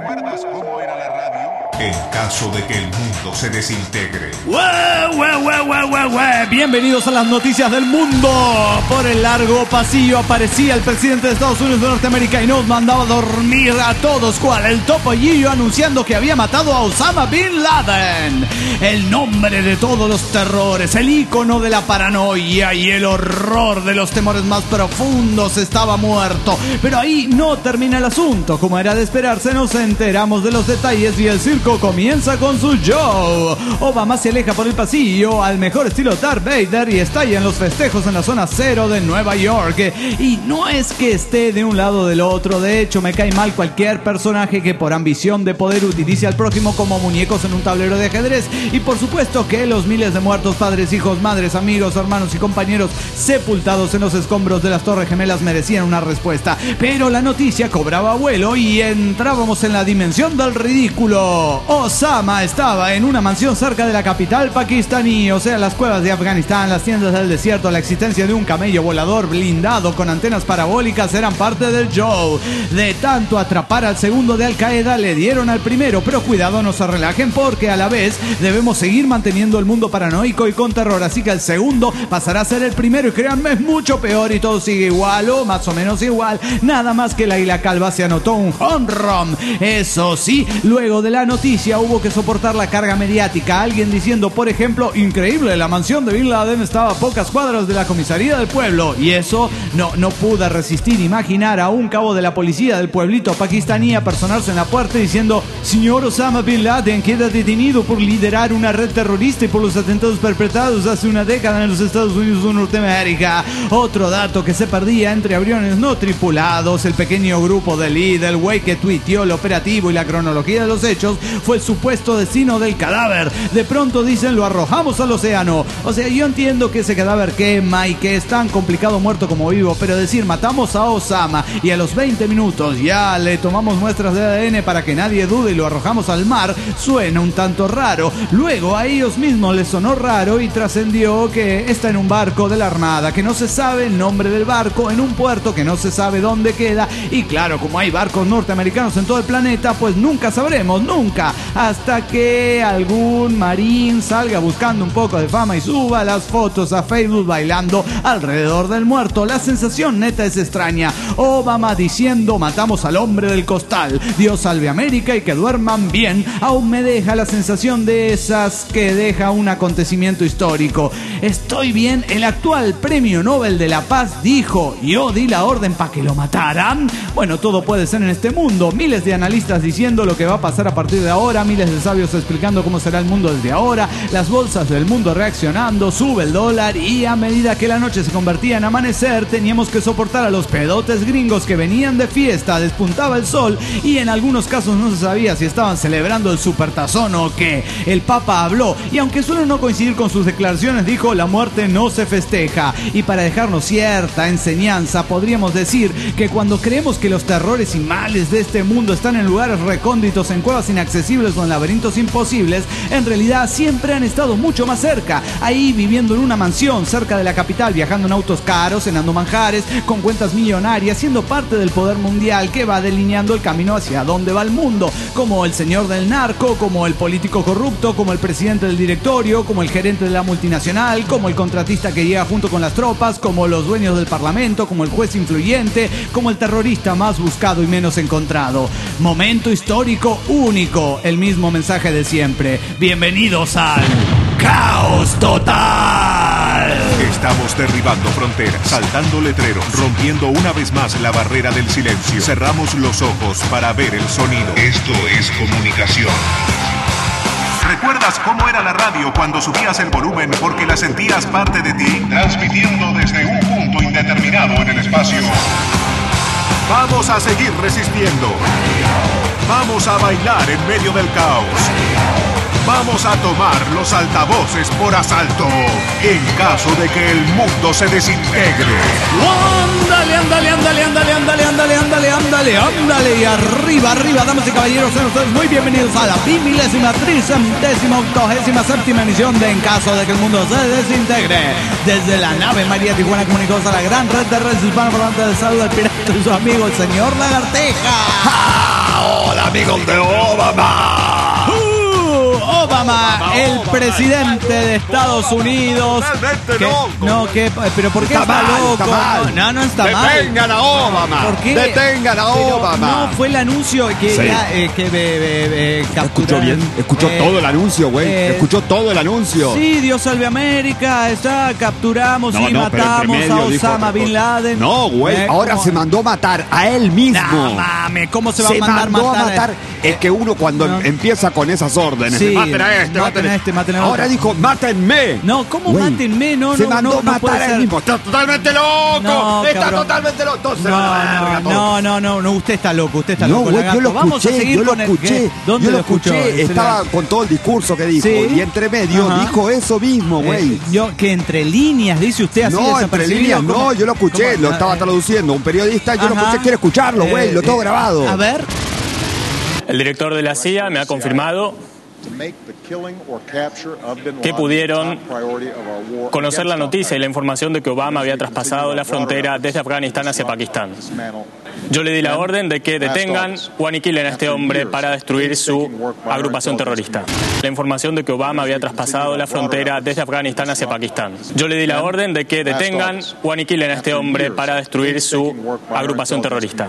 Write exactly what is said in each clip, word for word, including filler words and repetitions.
¿Recuerdas cómo era la radio? En caso de que el mundo se desintegre. ¡Ué, ué, ué, ué, ué, ué! Bienvenidos a las noticias del mundo. Por el largo pasillo aparecía el presidente de Estados Unidos de Norteamérica y nos mandaba a dormir a todos, cual el topollillo, anunciando que había matado a Osama Bin Laden. El nombre de todos los terrores, el ícono de la paranoia y el horror de los temores más profundos, estaba muerto. Pero ahí no termina el asunto. Como era de esperarse, nos enteramos de los detalles y el circo comienza con su show. Obama se aleja por el pasillo al mejor estilo Darth Vader y estalla en los festejos en la zona cero de Nueva York. Y no es que esté de un lado o del otro, de hecho me cae mal cualquier personaje que por ambición de poder utilice al prójimo como muñecos en un tablero de ajedrez. Y por supuesto que los miles de muertos, padres, hijos, madres, amigos, hermanos y compañeros sepultados en los escombros de las Torres Gemelas merecían una respuesta. Pero la noticia cobraba vuelo y entrábamos en la dimensión del ridículo. Osama estaba en una mansión cerca de la capital pakistaní, o sea, las cuevas de Afganistán, las tiendas del desierto, la existencia de un camello volador blindado con antenas parabólicas eran parte del show. De tanto atrapar al segundo de Al Qaeda, le dieron al primero, pero cuidado, no se relajen porque a la vez debemos seguir manteniendo el mundo paranoico y con terror, así que el segundo pasará a ser el primero y créanme, es mucho peor y todo sigue igual o más o menos igual, nada más que la Isla Calva se anotó un home run. Eso sí, luego de la noticia hubo que soportar la carga mediática, alguien diciendo, por ejemplo, increíble, la mansión de Bin Laden estaba a pocas cuadras de la comisaría del pueblo, y eso no, no pude resistir imaginar a un cabo de la policía del pueblito pakistaní apersonarse en la puerta diciendo, señor Osama Bin Laden queda detenido por liderar una red terrorista y por los atentados perpetrados hace una década en los Estados Unidos de Norteamérica. Otro dato que se perdía entre aviones no tripulados, el pequeño grupo de Lee, del güey que tuiteó el operativo y la cronología de los hechos, fue el supuesto destino del cadáver. De pronto dicen, lo arrojamos al océano. O sea, yo entiendo que ese cadáver quema y que es tan complicado muerto como vivo, pero decir, matamos a Osama y a los veinte minutos ya le tomamos muestras de A D N para que nadie dude y lo arrojamos al mar, suena un tanto raro. Luego a ellos mismos les sonó raro y trascendió que está en un barco de la Armada, que no se sabe el nombre del barco, en un puerto que no se sabe dónde queda, y claro, como hay barcos norteamericanos en todo el planeta, pues nunca sabremos, nunca, hasta que algún marín salga buscando un poco de fama y suba las fotos a Facebook bailando alrededor del muerto. La sensación neta es extraña. Obama diciendo, matamos al hombre del costal, Dios salve América y que duerman bien, aún me deja la sensación de esas que deja un acontecimiento histórico. Estoy bien, el actual premio Nobel de la Paz dijo, yo di la orden para que lo mataran. Bueno, todo puede ser en este mundo, miles de analistas diciendo lo que va a pasar a partir de ahora, miles de sabios explicando cómo será el mundo desde ahora, las bolsas del mundo reaccionando, sube el dólar y a medida que la noche se convertía en amanecer teníamos que soportar a los pedotes gringos que venían de fiesta, despuntaba el sol y en algunos casos no se sabía si estaban celebrando el supertazón o qué. El Papa habló y aunque suele no coincidir con sus declaraciones, dijo, la muerte no se festeja. Y para dejarnos cierta enseñanza podríamos decir que cuando creemos que los terrores y males de este mundo están en lugares recónditos, en cuevas inaccesibles o en laberintos imposibles, en realidad siempre han estado mucho más cerca, ahí viviendo en una mansión cerca de la capital, viajando en autos caros, cenando manjares, con cuentas millonarias, siendo parte del poder mundial que va delineando el camino hacia dónde va el mundo, como el señor del narco, como el político corrupto, como el presidente del directorio, como el gerente de la multinacional, como el contratista que llega junto con las tropas, como los dueños del parlamento, como el juez influyente, como el terrorista más buscado y menos encontrado. Momento histórico único, el mismo mensaje de siempre. Bienvenidos al Caos Total. Estamos derribando fronteras, saltando letreros, rompiendo una vez más la barrera del silencio. Cerramos los ojos para ver el sonido. Esto es comunicación. ¿Recuerdas cómo era la radio cuando subías el volumen porque la sentías parte de ti? Transmitiendo desde un punto indeterminado en el espacio. Vamos a seguir resistiendo. Vamos a bailar en medio del caos. Vamos a tomar los altavoces por asalto en caso de que el mundo se desintegre. Ándale, ándale, ándale, ándale, ándale, ándale, ándale, ándale, ándale. Y arriba, arriba, damas y caballeros, sean ustedes muy bienvenidos a la bimilésima, tricentésima, octogésima, séptima emisión de En caso de que el mundo se desintegre. Desde la nave María Tijuana comunicados a la gran red de redes hispanas por delante del saludo del pirata y su amigo, el señor Lagarteja. ¡Ah! Hola amigos de Obama. Uh, Obama, el presidente de Estados Unidos. Totalmente que, loco. No, que, pero ¿por qué Está está, mal, loco? está mal. No, no está mal. Detengan a Obama. ¿Por qué? Detengan a Pero Obama. no, fue el anuncio que Sí. ya, eh, que eh, eh, Escuchó capturaron. bien, escuchó Eh, todo el anuncio, güey. eh, Escuchó todo el anuncio. Sí, Dios salve América, está, capturamos No, y no, pero entre matamos medio a dijo Osama otra Bin cosa. Laden. No, güey, Eh, ahora ¿cómo? se mandó a matar a él mismo. No mames, ¿cómo se va Se a mandar mandó matar? a matar. Es que uno cuando No. empieza con esas órdenes, Sí, de maten a este, maten a este, maten a ahora otro. dijo, mátenme. No, ¿cómo Güey, mátenme? No, se no, mandó no, a no puede matar a él ser. mismo. Está totalmente loco. No, está cabrón. totalmente loco. Entonces, No, van a la verga no, todos. no, no, no, no, usted está loco, usted está No, loco. güey, yo lagarto. lo Vamos a escuché, seguir yo lo con el escuché, ¿qué? ¿Dónde yo lo escuchó? escuché, ¿Se estaba le- con todo el discurso que dijo, Sí. y entre medio Ajá. dijo eso mismo, güey. Eh, yo, que entre líneas, dice usted así No, entre desapercibido, líneas, ¿cómo? no, yo lo escuché, ¿Cómo? lo estaba Eh, traduciendo un periodista, yo lo ajá. escuché, quiero escucharlo, güey, Eh, lo tengo eh, grabado. A ver. El director de la C I A me ha confirmado que pudieron conocer la noticia y la información de que Obama había traspasado la frontera desde Afganistán hacia Pakistán. Yo le di la orden de que detengan o aniquilen a este hombre para destruir su agrupación terrorista. La información de que Obama había traspasado la frontera desde Afganistán hacia Pakistán. Yo le di la orden de que detengan o aniquilen a este hombre para destruir su agrupación terrorista.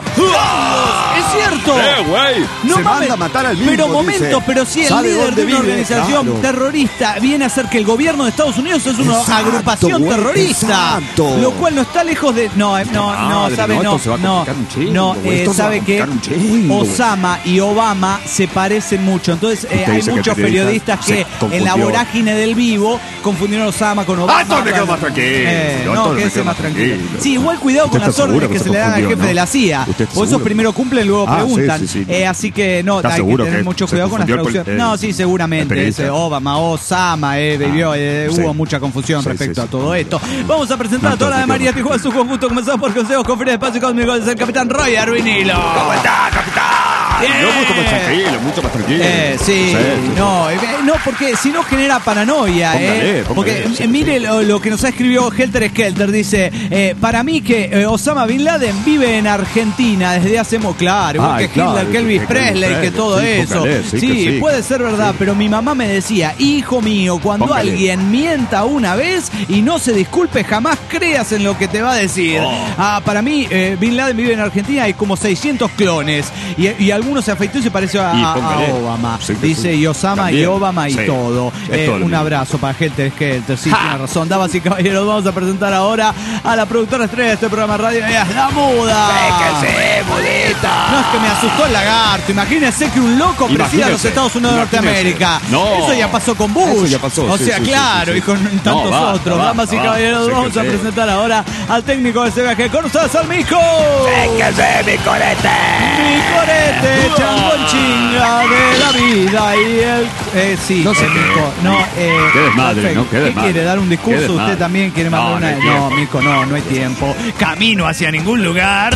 ¡Es cierto! Eh, güey, No se mames, manda a matar al mismo, pero momento, dice. pero si el ¿Sabe líder dónde de una vive? organización Claro. terrorista viene a hacer que el gobierno de Estados Unidos es una Exacto, agrupación güey, terrorista, exacto. lo cual no está lejos de no, eh, no, no, Madre, sabe no, no, esto se va a no, complicar un chingo, no, güey, eh, esto se va a sabe que complicar un chingo, güey. Osama y Obama se parecen mucho, entonces eh, Usted hay dice que muchos el periodista periodistas se que confundió. en la vorágine del vivo confundieron a Osama con Obama. Ah, entonces me quedo más tranquilo. Eh, Yo no, entonces me quédese quedo más más tranquilo. tranquilo. Sí, igual cuidado ¿Usted con las está seguro órdenes que que se se le dan al confundió, jefe no? de la C I A. ¿Usted está Por eso seguro? primero cumplen, luego Ah, sí, preguntan. sí, sí. Eh, así que no, ¿Está hay que seguro tener que mucho se cuidado con las confundió el traducciones. pol- No, sí, el seguramente. periodista? Ese Obama, Osama, eh, vivió, eh, sí. hubo mucha confusión Sí, respecto sí, sí. a todo esto. Vamos a presentar a toda la de María Tijuana, su conjunto. Comenzamos por consejos, conferencia de espacio cósmico del capitán Roy Arruinilo. ¿Cómo está, capitán? Bien. No, mucho más tranquilo, mucho más tranquilo. Eh, sí, no, eh, no, porque si no genera paranoia, Póngale, eh. póngale, Porque sí, eh, mire sí. lo, lo que nos ha escribió Helter Skelter, dice, eh, para mí que eh, Osama Bin Laden vive en Argentina desde hace muy claro, igual Ay, que claro, Hitler, que Elvis que Presley, Elvis que todo Presley, sí, eso. póngale, sí, Sí, que sí. puede ser verdad, pero mi mamá me decía, hijo mío, cuando Póngale. alguien mienta una vez y no se disculpe, jamás creas en lo que te va a decir. Oh. Ah, para mí, eh, Bin Laden vive en Argentina, hay como seiscientos clones y, y algunos se afeitó y se pareció a, Y a- póngale. a Obama. Sí, que Dice, sí. y Osama y También. Obama y Sí. todo. Es Eh, todo lo un mismo. abrazo para Helter Skelter, sí, tiene razón. Damas y caballeros, vamos a presentar ahora a la productora estrella de este programa de radio, ella es la muda. ¡Déjese, mudita! No, es que me asustó el lagarto. Imagínese que un loco presida a los Imagínese, Estados Unidos de imagínese. Norteamérica. No. Eso ya pasó con Bush. Eso ya pasó, O sí, sea, sí, sí, claro, sí, sí. y con tantos No, basta, otros. basta, Damas y basta. caballeros, Sí, vamos que a sí. presentar ahora al técnico de C B G. Con ustedes, al Mico. ¡Déjese, mi colete! Mi corete, chambón chinga de la vida y el... Eh, sí, No sé eh, qué. Mico, no, eh... Qué desmadre, perfecto. ¿no? Qué ¿Qué desmadre. quiere? ¿Dar un Qué discurso? desmadre. ¿Usted también quiere mandar No, no una...? hay No, tiempo. Mico, no, no hay tiempo. Camino hacia ningún lugar.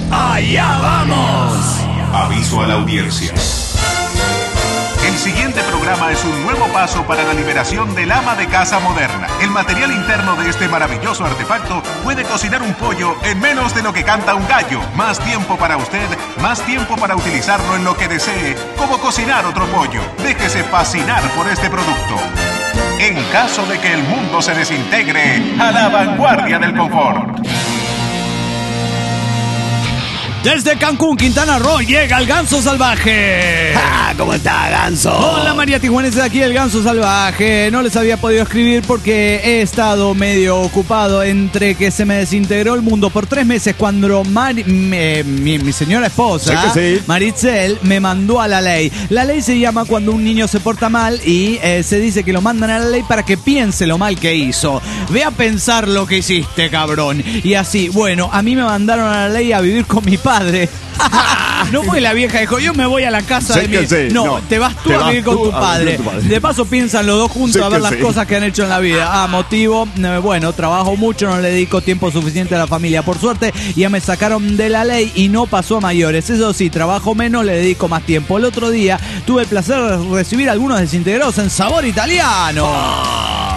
¡Allá vamos! Aviso a la audiencia. El siguiente programa es un nuevo paso para la liberación del ama de casa moderna. El material interno de este maravilloso artefacto puede cocinar un pollo en menos de lo que canta un gallo. Más tiempo para usted, más tiempo para utilizarlo en lo que desee, como cocinar otro pollo. Déjese fascinar por este producto. En caso de que el mundo se desintegre, a la vanguardia del confort. Desde Cancún, Quintana Roo, llega el ganso salvaje. Ah, ¿cómo está, ganso? Hola María Tijuanense, aquí el ganso salvaje. No les había podido escribir porque he estado medio ocupado entre que se me desintegró el mundo por tres meses cuando Mari- me- mi, mi señora esposa, Sí que sí. Maritzel, me mandó a la ley. La ley se llama cuando un niño se porta mal y eh, se dice que lo mandan a la ley para que piense lo mal que hizo. Ve a pensar lo que hiciste, cabrón. Y así, bueno, a mí me mandaron a la ley a vivir con mi padre. No fue la vieja, dijo, yo me voy a la casa Sí de que mi... sí, No, no. te vas tú Te a vas vivir con tú tu a padre. vivir con tu padre. De paso piensan los dos juntos Sí a ver que las sí. cosas que han hecho en la vida. Ah, motivo, eh, bueno, trabajo mucho, no le dedico tiempo suficiente a la familia. Por suerte, ya me sacaron de la ley y no pasó a mayores. Eso sí, trabajo menos, le dedico más tiempo. El otro día tuve el placer de recibir algunos desintegrados en Sabor Italiano.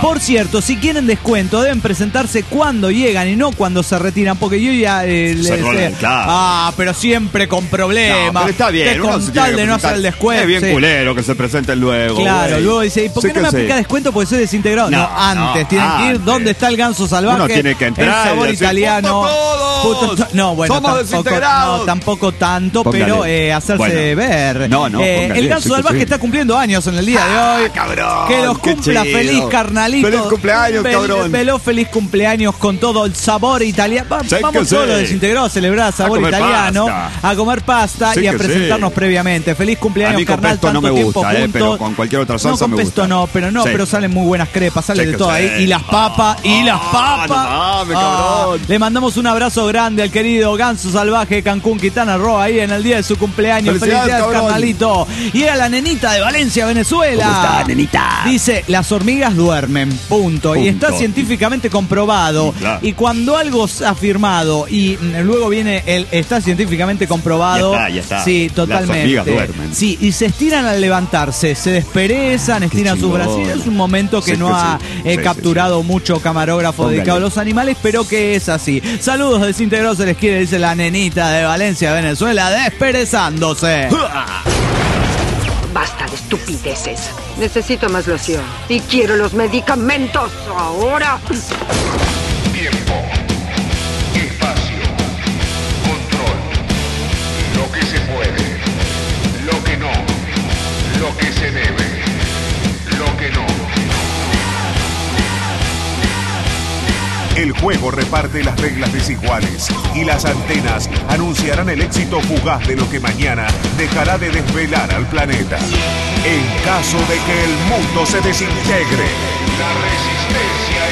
Por cierto, si quieren descuento, deben presentarse cuando llegan y no cuando se retiran, porque yo ya eh, les rolan, claro. Ah, pero siempre con problemas. No, pero está bien. Que uno con se tal tiene que de no hacer el descuento. Es bien sí. culero que se presenten luego. Claro, güey. luego dice, ¿y por qué Sí no me que aplica sí. descuento? Porque soy desintegrado. No, No, antes. no, tienen que ir. antes. ¿Dónde está el ganso salvaje? Uno tiene que entrar El sabor y decir, italiano. "Puto todos, Puto to-". No, bueno, somos tampoco, desintegrados. no, tampoco tanto, Póngale. pero eh, hacerse Bueno. ver. No, no, Eh, póngale, el ganso sí que salvaje sí. está cumpliendo años en el día de hoy. Ah, cabrón, que los qué cumpla chido. feliz, carnalito. Feliz cumpleaños, Fel- cabrón. Veló feliz cumpleaños con todo el sabor italiano. Va- Sí que vamos sí. todos los desintegrados a celebrar sabor comer italiano, pasta. a comer pasta Sí y a que presentarnos sí. previamente. Feliz A cumpleaños, mí con carnal. pesto no tanto me tiempo gusta, eh, juntos. pero con cualquier otra salsa no, con me pesto gusta. no, pero no, Sí. pero salen muy buenas crepas, sale Sí de que todo sí. ahí. Y las papas, y las Ah, papas. no mames, Ah, cabrón. le mandamos un abrazo grande al querido Ganso Salvaje Cancún Quintana Roo ahí en el día de su cumpleaños. Felicidades, Felicidades, cabrón. carnalito. Y a la nenita de Valencia, Venezuela. ¿Cómo está, nenita? Dice, las hormigas duermen, punto. Y Punto. está científicamente comprobado. Claro. Y cuando algo se ha afirmado y mm, luego viene el está científicamente comprobado. Ya está, ya está. Sí, Las totalmente. hormigas duermen. Sí, y se estiran al levantarse, se desperezan, estiran sus chingón. brasiles. Es un momento que Sí no que ha sí. eh, Sí, capturado mucho camarógrafo Póngale. dedicado a los animales, pero que es así. Saludos desintegrados, se les quiere, dice la nenita de Valencia, Venezuela, desperezándose. Basta de estupideces. Necesito más loción. Y quiero los medicamentos ahora. Tiempo, espacio, control. Lo que se puede, lo que no, lo que se debe, lo que no. El juego reparte las reglas desiguales y las antenas anunciarán el éxito fugaz de lo que mañana dejará de desvelar al planeta. En caso de que el mundo se desintegre, La resistencia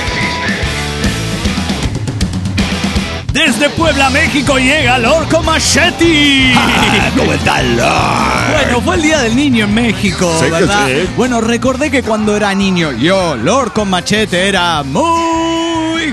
existe. Desde Puebla, México llega Lorco Machete. ¿Cómo está el Lord? Bueno, fue el Día del Niño en México, Sí que ¿verdad? sí. Bueno, recordé que cuando era niño, yo, Lord con Machete, era muy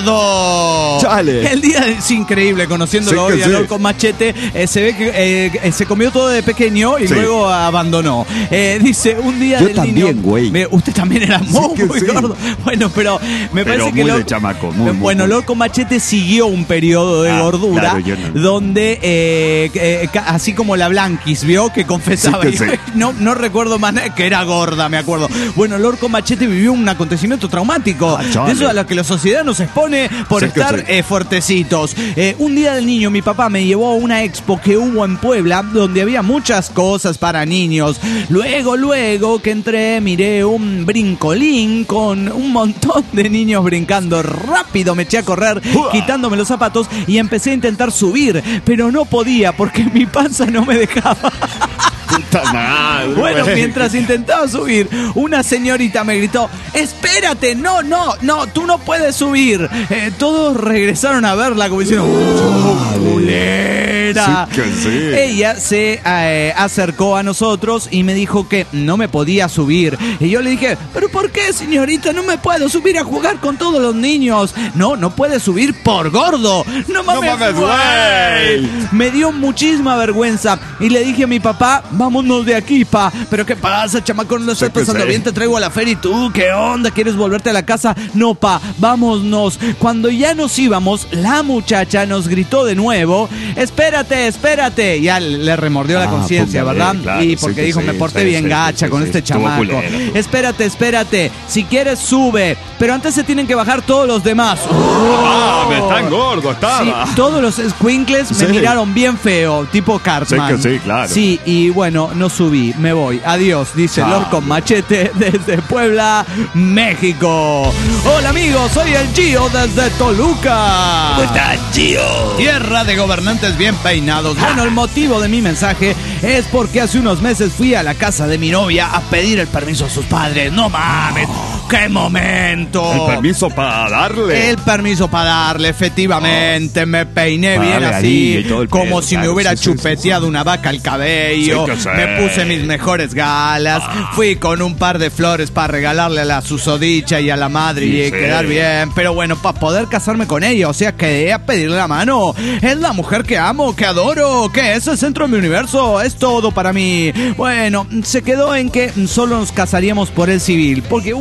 gordo. Chale. El día es increíble, conociéndolo Sí que hoy a sí. Lord con Machete, eh, se ve que eh, se comió todo de pequeño y Sí. luego abandonó. Eh, dice, un día Yo del también, niño... güey. Me- usted también era muy, que muy sí. gordo. Bueno, pero me Pero parece que muy de Lord- chamaco, muy, muy, bueno, muy. Lord con Machete siguió un periodo de Ah, gordura claro, yo no. donde, eh, eh, ca- así como la Blanquis, vio que confesaba, Sí que y- sí. no, no recuerdo más nada, que era gorda, me acuerdo. Bueno, Lord con Machete vivió un acontecimiento traumático, Ah, de chale. eso a lo que la sociedad nos expone por Sí que estar sí. eh, fuertecitos. Eh, un día del niño, mi papá me llevó a una expo que hubo en Puebla, donde había muchas cosas para niños. Luego, luego que entré, miré un brincolín con un montón de niños brincando. Rápido me eché a correr, quitándome los zapatos y empecé a intentar subir, pero no podía porque mi panza no me dejaba. Puta madre, Bueno, güey. mientras intentaba subir, una señorita me gritó, espérate, no, no, no, tú no puedes subir. Eh, todos regresaron a verla como diciendo, ¡oh, culera! Sí que sí. Ella se eh, acercó a nosotros y me dijo que no me podía subir. Y yo le dije, ¿pero por qué, señorita? No me puedo subir a jugar con todos los niños. No, no puedes subir por gordo. No mames, mames, güey. güey. Me dio muchísima vergüenza y le dije a mi papá, vámonos de aquí, pa. ¿Pero qué pasa, chamaco? No estoy Sí que pasando sí. bien, te traigo a la feria y tú, ¿qué onda? ¿Quieres volverte a la casa? No, pa, vámonos. Cuando ya nos íbamos, la muchacha nos gritó de nuevo, espérate, espérate. Ya le remordió la Ah, conciencia, póngale, ¿verdad? claro, y sí porque que dijo, sí, me porté sí, bien sí, gacha sí, con sí, este estuvo chamaco. culero. Espérate, espérate. Si quieres, sube. Pero antes se tienen que bajar todos los demás. Ah, me tan gordo Sí, estaba. todos los squinkles me Sí. miraron bien feo, tipo Cartman. Sí que sí, claro. Sí, y bueno, no subí, me voy. Adiós, dice Ah. Lord con Machete desde Puebla, México. Hola amigos, soy el Gio desde Toluca. ¿Cómo está, tío? Tierra de gobernantes bien peinados. Bueno, el motivo de mi mensaje es porque hace unos meses fui a la casa de mi novia a pedir el permiso a sus padres. No mames, qué momento. El permiso para darle. El permiso para darle, efectivamente. Me peiné Para bien darle así, anillo y todo el como pedo, si me claro, hubiera sí, sí, sí, chupeteado una vaca al cabello. Sí que sí. Me puse mis mejores galas. Fui con un par de flores para regalarle a la susodicha y a la madre Sí, y sí. quedar bien. Pero bueno, para poder casarme con ella, o sea, quedé a pedirle la mano. Es la mujer que amo, que adoro, que es el centro de mi universo. Es todo para mí. Bueno, se quedó en que solo nos casaríamos por el civil, porque hubo que hacer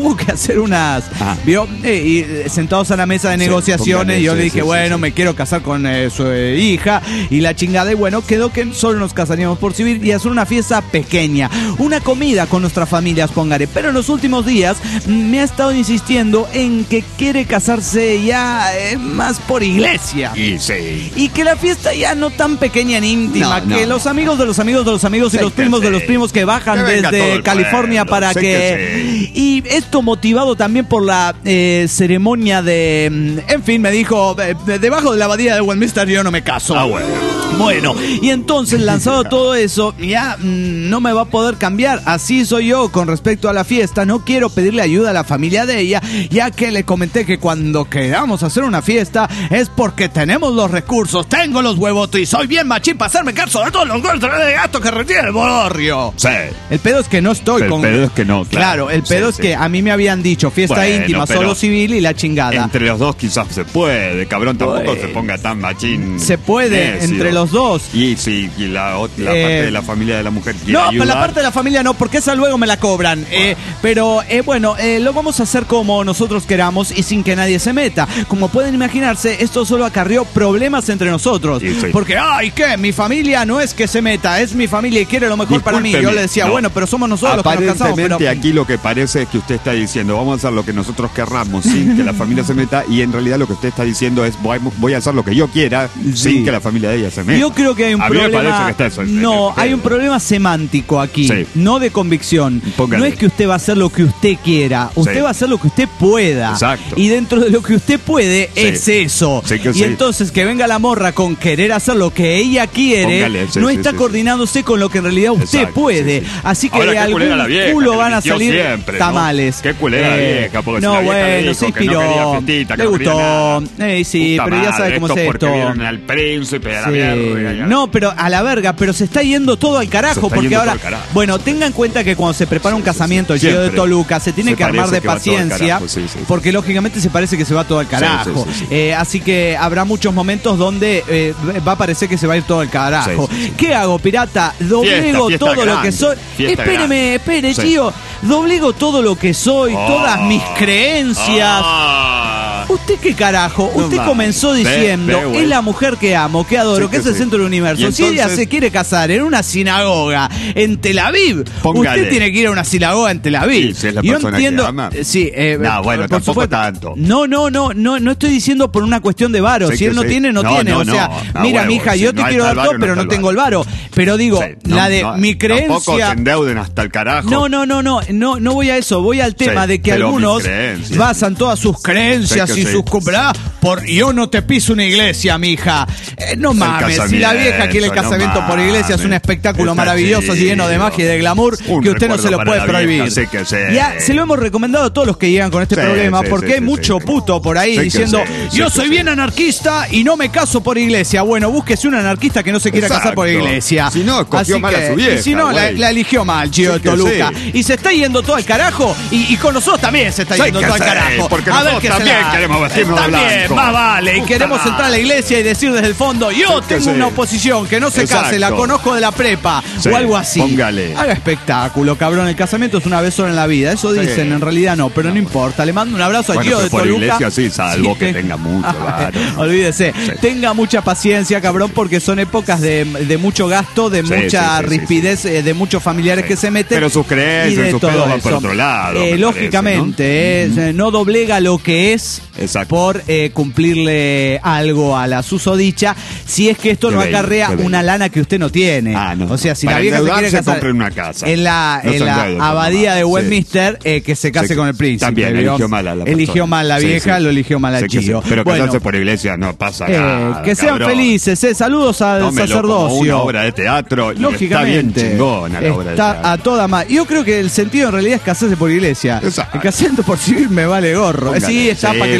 hacer unas... Ah. ¿Vio? Eh, y eh, sentados a la mesa de Sí, negociaciones, póngale, yo sí, le dije, sí, bueno, sí, me sí. quiero casar con eh, su eh, hija y la chingada. Y bueno, quedó que solo nos casaríamos por civil y hacer una fiesta pequeña. Una comida con nuestras familias, póngale. Pero en los últimos días mm, me ha estado insistiendo en que quiere casarse ya eh, más por iglesia. Y sí. Y que la fiesta ya no tan pequeña ni íntima, No, no, que no. los amigos de los amigos de los amigos y Sé los que primos de sí. los primos que bajan Que venga todo desde el California pueblo, para sé que... que Y esto motivado también por la eh, ceremonia de... mm, En fin, me dijo, eh, debajo de la abadía de Westminster yo no me caso. Ah, bueno. Bueno, y entonces lanzado todo eso, ya mm, no me va a poder cambiar. Así soy yo con respecto a la fiesta. No quiero pedirle ayuda a la familia de ella, ya que le comenté que cuando queramos hacer una fiesta es porque tenemos los recursos, tengo los huevos y soy bien machín para hacerme caso de todos los golpes de gato que retiene el bodorrio. Sí. El pedo es que no estoy El con... pedo es que no, claro. Claro, el pedo Sí, es sí. que a mí me habían dicho fiesta Bueno, íntima, pero solo civil y la chingada. Entre los dos quizás se puede, cabrón, tampoco Pues, se ponga tan machín. se puede, necio. entre los dos. Y sí, y la, ot- la Eh, parte de la familia de la mujer quiere No, pero la ayudar. parte de la familia no, porque esa luego me la cobran. Eh, pero eh, bueno, eh, lo vamos a hacer como nosotros queramos y sin que nadie se meta. Como pueden imaginarse, esto solo acarrió problemas entre nosotros. Sí, sí. Porque, ay, ¿qué? Mi familia no es que se meta, es mi familia y quiere lo mejor para mí. Yo Discúlpeme, le decía, no. bueno, pero somos nosotros los que nos casamos. Pero... Aparentemente aquí lo que parece es que usted está diciendo, vamos a hacer lo que nosotros querramos sin que la familia se meta, y en realidad lo que usted está diciendo es, voy, voy a hacer lo que yo quiera sin que la familia de ella se meta. Yo creo que hay un a mí problema. me parece que está eso. No, este, hay un problema semántico aquí, Sí. no de convicción. Póngale. No es que usted va a hacer lo que usted quiera, usted Sí. va a hacer lo que usted pueda. Exacto. Y dentro de lo que usted puede Sí. es eso. Sí que y sí. entonces que venga la morra con querer hacer lo que ella quiere, Póngale, sí, no sí, está sí, coordinándose con lo que en realidad usted Exacto, puede. sí, sí. Así que Ahora, de qué algún culera la vieja, culo que van le a mintió salir siempre, ¿no? tamales. Qué culera vieja, porque si no, la vieja le bueno, dijo se que no inspiró. quería fiestita, que le no quería gustó. nada. Eh, sí, Puta pero ya madre, sabe cómo esto es porque esto. vieron al príncipe, a la Sí. verga. ya. No, pero a la verga, pero se está yendo todo al Se carajo, está porque yendo ahora, todo al carajo. bueno, tengan en cuenta que cuando se prepara un Sí, sí, casamiento, sí. el Giro de Siempre. Toluca, se tiene Se que armar parece de que va todo al paciencia, carajo, sí, sí, sí. porque lógicamente se parece que se va todo al carajo. Sí, sí, sí, sí. Eh, así que habrá muchos momentos donde eh, va a parecer que se va a ir todo al carajo. Sí, sí, sí. ¿Qué hago, pirata? Doblego fiesta todo lo grande, que soy. fiesta Espéreme, grande. espere, Sí. tío. Doblego todo lo que soy, Oh. todas mis creencias. Ah. ¿Usted qué carajo? No Usted mames. comenzó Ve, diciendo, ve, güey. es la mujer que amo, que adoro, Sí, que que es el sí. centro del universo. Y Si ella entonces- se quiere casar en una sinagoga en Tel Aviv, Póngale. usted tiene que ir a una sinagoga en Tel Aviv. Sí, si es la Yo persona entiendo, que ama. eh, sí, eh, No, por- bueno, por tampoco supuesto. tanto. No, no, no, no, no estoy diciendo por una cuestión de varo. Sí Si que él no sí. tiene, no, No, tiene. no, o sea, no. Ah, mira, huevo, mija, si yo no te hay quiero tal dar todo, varo, pero no no está el tengo el varo. Pero digo, Sí, no, la de no, mi Tampoco se creencia. endeuden hasta el carajo. No, no, no, no, no, no voy a eso, voy al tema Sí, de que pero algunos mis creencias. basan todas sus creencias Sí que y sí. sus cumpleaños por yo no te piso una iglesia, mija. Eh, no El mames, si la vieja quiere el casamiento, casamiento no por iglesia es un mames. espectáculo Está maravilloso, chido. lleno de magia y de glamour, Un que usted no se recuerdo lo para puede la vieja, prohibir. sí que sí. Ya se lo hemos recomendado a todos los que llegan con este Sí, problema, sí, porque sí, hay sí, mucho sí. puto por ahí Sí que diciendo, sí, sí yo que soy sí. bien anarquista y no me caso por iglesia. Bueno, búsquese un anarquista que no se quiera casar por Exacto. iglesia. Si no, escogió Así mal a que- su vieja, y si no, la, güey. la eligió mal, Gio Sí de que Toluca. sí. Y se está yendo todo al carajo, y, y con nosotros también se está Sí yendo que todo al sí, carajo. porque A ver nosotros qué se también la- queremos vestirnos de También, blanco. más vale. Y Puta queremos madre. entrar a la iglesia y decir desde el fondo, yo Sí que tengo sí. una oposición, que no se case, Exacto. la conozco de la prepa, Sí, o algo así. póngale. Haga espectáculo, cabrón. El casamiento es una vez sola en la vida. Eso Sí. dicen, en realidad no, pero no importa. Le mando un abrazo a Bueno, Gio que de por Toluca. iglesia sí, salvo que tenga mucho varo. Olvídese. Sí. Tenga mucha paciencia, cabrón, porque son épocas de, de mucho gasto, de Sí, mucha sí, sí, sí, rispidez, eh, de muchos familiares Sí. que se meten. Pero sus creencias y de y sus todo pedos van eso. por otro lado, Eh, me lógicamente, eh, no doblega lo que es Exacto. por eh, cumplirle algo a la susodicha, si es que esto Qué no bello, acarrea qué bello. una lana que usted no tiene. Ah, no. O sea, si Para la vieja se quiere endeudarse, casar compre una casa. en la, No en se la endeude, abadía mamá. de Sí. Westminster, eh, que se case Sí. con el príncipe. También, ¿vio? eligió mal a la Eligió persona. mal la Sí, vieja, sí. lo eligió mal a Sí que sí. Gio. Pero Bueno, casarse por iglesia no pasa eh, nada. que sean cabrón. felices, eh. Saludos al Tómelo sacerdocio. como una obra de teatro. y Lógicamente. Está bien chingona la obra de Está teatro. a toda más. Yo creo que el sentido en realidad es casarse por iglesia. Exacto. El casamiento por civil me vale gorro. Póngale. Sí, está Sí, para que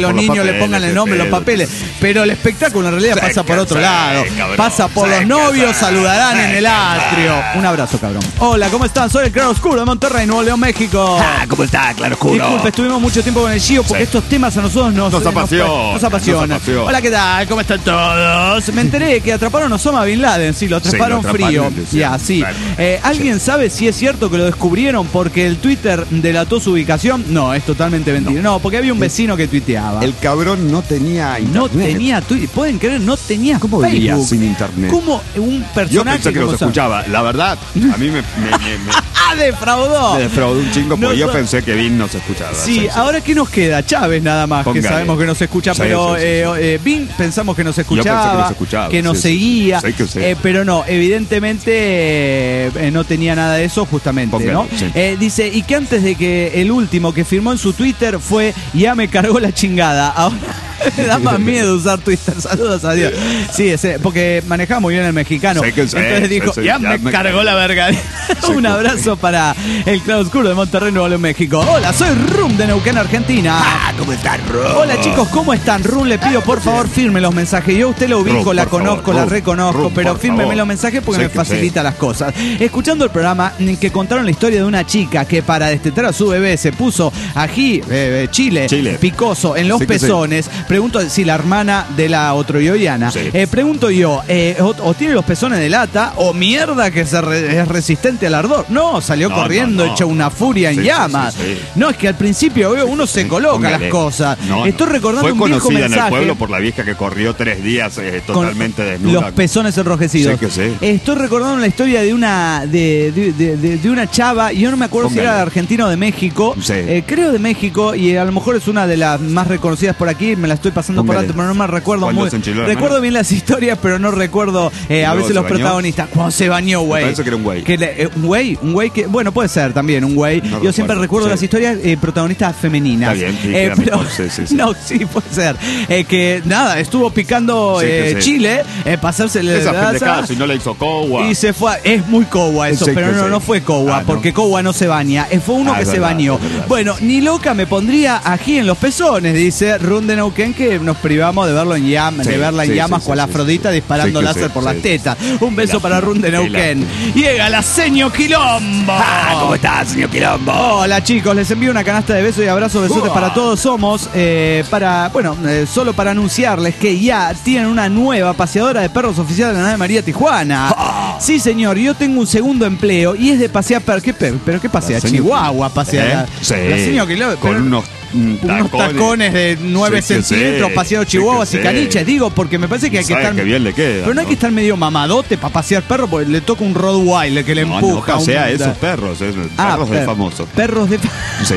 los por los niños le papeles, pongan el nombre, qué los papeles. Pero el espectáculo en realidad pasa por otro lado. Pasa por los novios, saludarán en el atrio. Un abrazo, cabrón. Hola, ¿cómo están? Soy el Claro Oscuro de Monterrey, Nuevo León, México. Ah, ¿cómo está, Claro Oscuro? Disculpe, estuvimos mucho tiempo con el Gio porque Sí. estos temas a nosotros nos, Nos apasiona, nos apasionan. nos apasiona. Hola, ¿qué tal? ¿Cómo están todos? Me enteré que atraparon a Osama Bin Laden. Sí, lo atraparon, Sí, lo atraparon frío. en el desierto. Ya, sí. Claro. Eh, ¿Alguien sabe si es cierto que lo descubrieron porque el Twitter delató su ubicación? No, es totalmente mentira. No, porque había un vecino que tuiteaba. El cabrón no tenía No internet. tenía Twitter. ¿Pueden creer? No tenía ¿Cómo Facebook. vivía sin internet? ¿Cómo un personaje Yo pensé que como los Sam- escuchaba. La verdad, a mí me, me, me, me, ¡Ah, defraudó! me defraudó un chingo porque No yo so- pensé que Vin nos escuchaba. Sí, ahora ¿qué nos queda? Chávez nada más, Póngale. que sabemos que nos escucha, Sí, pero sí, sí, eh, sí. eh, Vin pensamos que nos pensé que escuchaba, nos escuchaba, que nos sí, sí. seguía, Sí, que sí. eh, pero no, evidentemente eh, eh, no tenía nada de eso justamente, Póngale, ¿no? sí. Eh, dice, y que antes de que el último que firmó en su Twitter fue, ya me cargó la chingada, ahora me da más miedo usar Twitter, saludos a Dios. Sí, ese, porque manejaba muy bien el mexicano, Sí, que sí, entonces sí, dijo, sí, ya, ya me me cargó cargó. la verga. Un que abrazo para el Claro Oscuro de Monterrey, Nuevo León, México. Hola, soy Rum de Neuquén, Argentina. Ah, ¿cómo está, Ro? Hola chicos, ¿cómo están? Run, le pido por favor firme los mensajes. Yo a usted lo ubico, Rum, la por conozco, favor, la Rum, reconozco, Rum, pero por fírmeme favor. los mensajes porque Sí me que facilita las cosas. Escuchando el programa en que contaron la historia de una chica que para destetar a su bebé se puso ají, eh, chile, Chile. picoso en los Sí que sí. pezones. Pregunto si la hermana de la otroyoiana. Sí. Eh, pregunto yo, eh, o, o tiene los pezones de lata o mierda que se re- es resistente al ardor. No, salió No, corriendo, no, no. hecha una furia en Sí, sí, llamas. sí, sí. No, es que al principio veo, uno se coloca Póngale. las cosas. No, Estoy no. recordando Fue un viejo conocida en mensaje. el pueblo por la vieja que corrió tres días eh, con totalmente desnuda. los pezones enrojecidos. Sí que sí. Estoy recordando la historia de una de, de, de- de- de una chava, y yo no me acuerdo si Póngale. era de Argentina o de México. Sí. Eh, creo de México, y a lo mejor es una de las más reconocidas por aquí. Me la estoy pasando Póngale. por alto, pero no me recuerdo ¿Cuándo muy. se enchiló la Recuerdo mano? bien las historias, pero no recuerdo eh, a luego veces se los bañó? protagonistas. Cuando se bañó, güey. parece que era un güey. Que le- eh, un güey, un güey que. Bueno, puede ser también un güey. No yo siempre recuerdo, recuerdo sí. las historias eh, protagonistas femeninas. Está bien, sí, Eh, era pero, mejor, sí, sí, sí. No, sí, puede ser. Eh, que nada, estuvo picando Sí, que eh, sí. Chile, eh, pasársele Esa la pendejada, asa, si no la hizo Cowa. y se fue. Es muy Cowa eso, Sí, pero que no, sí. no fue Cowa, Ah, no. porque Cowa no se baña. Eh, fue uno Ah, que es se verdad, bañó. es verdad. Bueno, ni loca me pondría ají en los pezones, dice Run de Neuquén, que nos privamos de verlo en llamas, Sí, de verla en sí, llamas sí, con sí, la sí, Afrodita sí. disparando Sí que láser sí, por sí. las tetas. Un beso Qué para lástima, Run de qué Neuquén. lástima. Llega la seño Quilombo. Ah, ¿cómo está, señor Quilombo? Hola chicos, les envío una canasta de besos y abrazos, besotes Uah. para todos. Somos eh, para, bueno, eh, solo para anunciarles que ya tienen una nueva paseadora de perros oficial de la nave María Tijuana. Sí señor, yo tengo un segundo empleo y es de pasear perros. ¿Qué per- ¿Pero qué pasea? La seño- Chihuahua pasea. ¿Eh? la- Sí. la seño Quilombo, Con pero- unos, mm, unos tacones de nueve Sí que centímetros, sí, paseado sí chihuahuas que y sí. caniches. Digo, porque me parece que hay que Sabe estar. que bien le queda, Pero no hay ¿no? que estar medio mamadote para pasear perro, porque le toca un Rottweiler que le No, empuja. no, o sea, un- esos perros, es, Ah, perros de per- famoso. Perros de. Sí.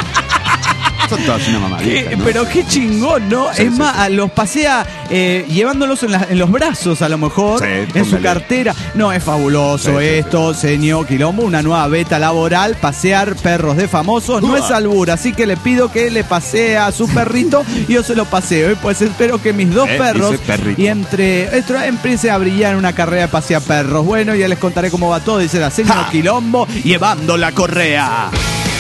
Son todas una mamadita, Qué- ¿no? Pero qué chingón, ¿no? Sí, es sí, más, sí. a- los pasea eh, llevándolos en, la- en los brazos, a lo mejor, Sí, en su póngale. cartera. No, es fabuloso Sí, sí, esto, señor Quilombo. Una nueva beta laboral, pasear perros de famosos. No Uah. es albur, así que le pido que le pasee a su perrito y yo se lo paseo. Y pues espero que mis dos Eh, perros dice perrito. y entre esto empiece a brillar en una carrera de pasear perros. Bueno, ya les contaré cómo va todo, dice la señor Quilombo, llevando la correa.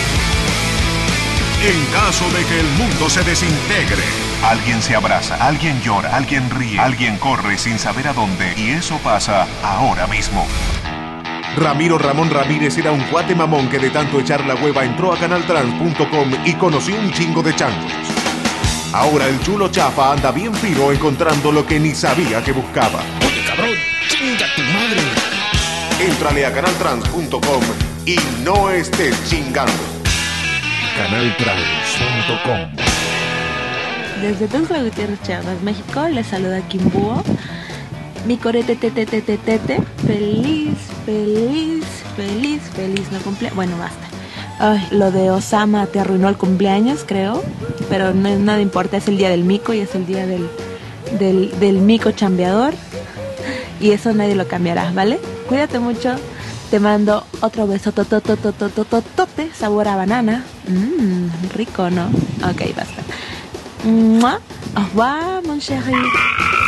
En caso de que el mundo se desintegre, alguien se abraza, alguien llora, alguien ríe, alguien corre sin saber a dónde, y eso pasa ahora mismo. Ramiro Ramón Ramírez era un cuate mamón que de tanto echar la hueva entró a canal trans punto com y conoció un chingo de changos. Ahora el chulo chafa anda bien fino encontrando lo que ni sabía que buscaba. Oye, cabrón, chinga tu madre. Éntrale a canal trans punto com y no estés chingando. canal trans punto com. Desde Tuxtla Gutiérrez, Chiapas, México, les saluda Kim Búho. Mi corete, tete, tete, tete. Feliz, feliz, feliz, feliz, no cumple. Bueno, basta. Ay, lo de Osama te arruinó el cumpleaños, creo. Pero no, nada importa, es el día del mico y es el día del, del, del mico chambeador. Y eso nadie lo cambiará, ¿vale? Cuídate mucho. Te mando otro beso tototototototote, sabor a banana. Mmm, rico, ¿no? Ok, basta. Mua. Au revoir, mon chéri.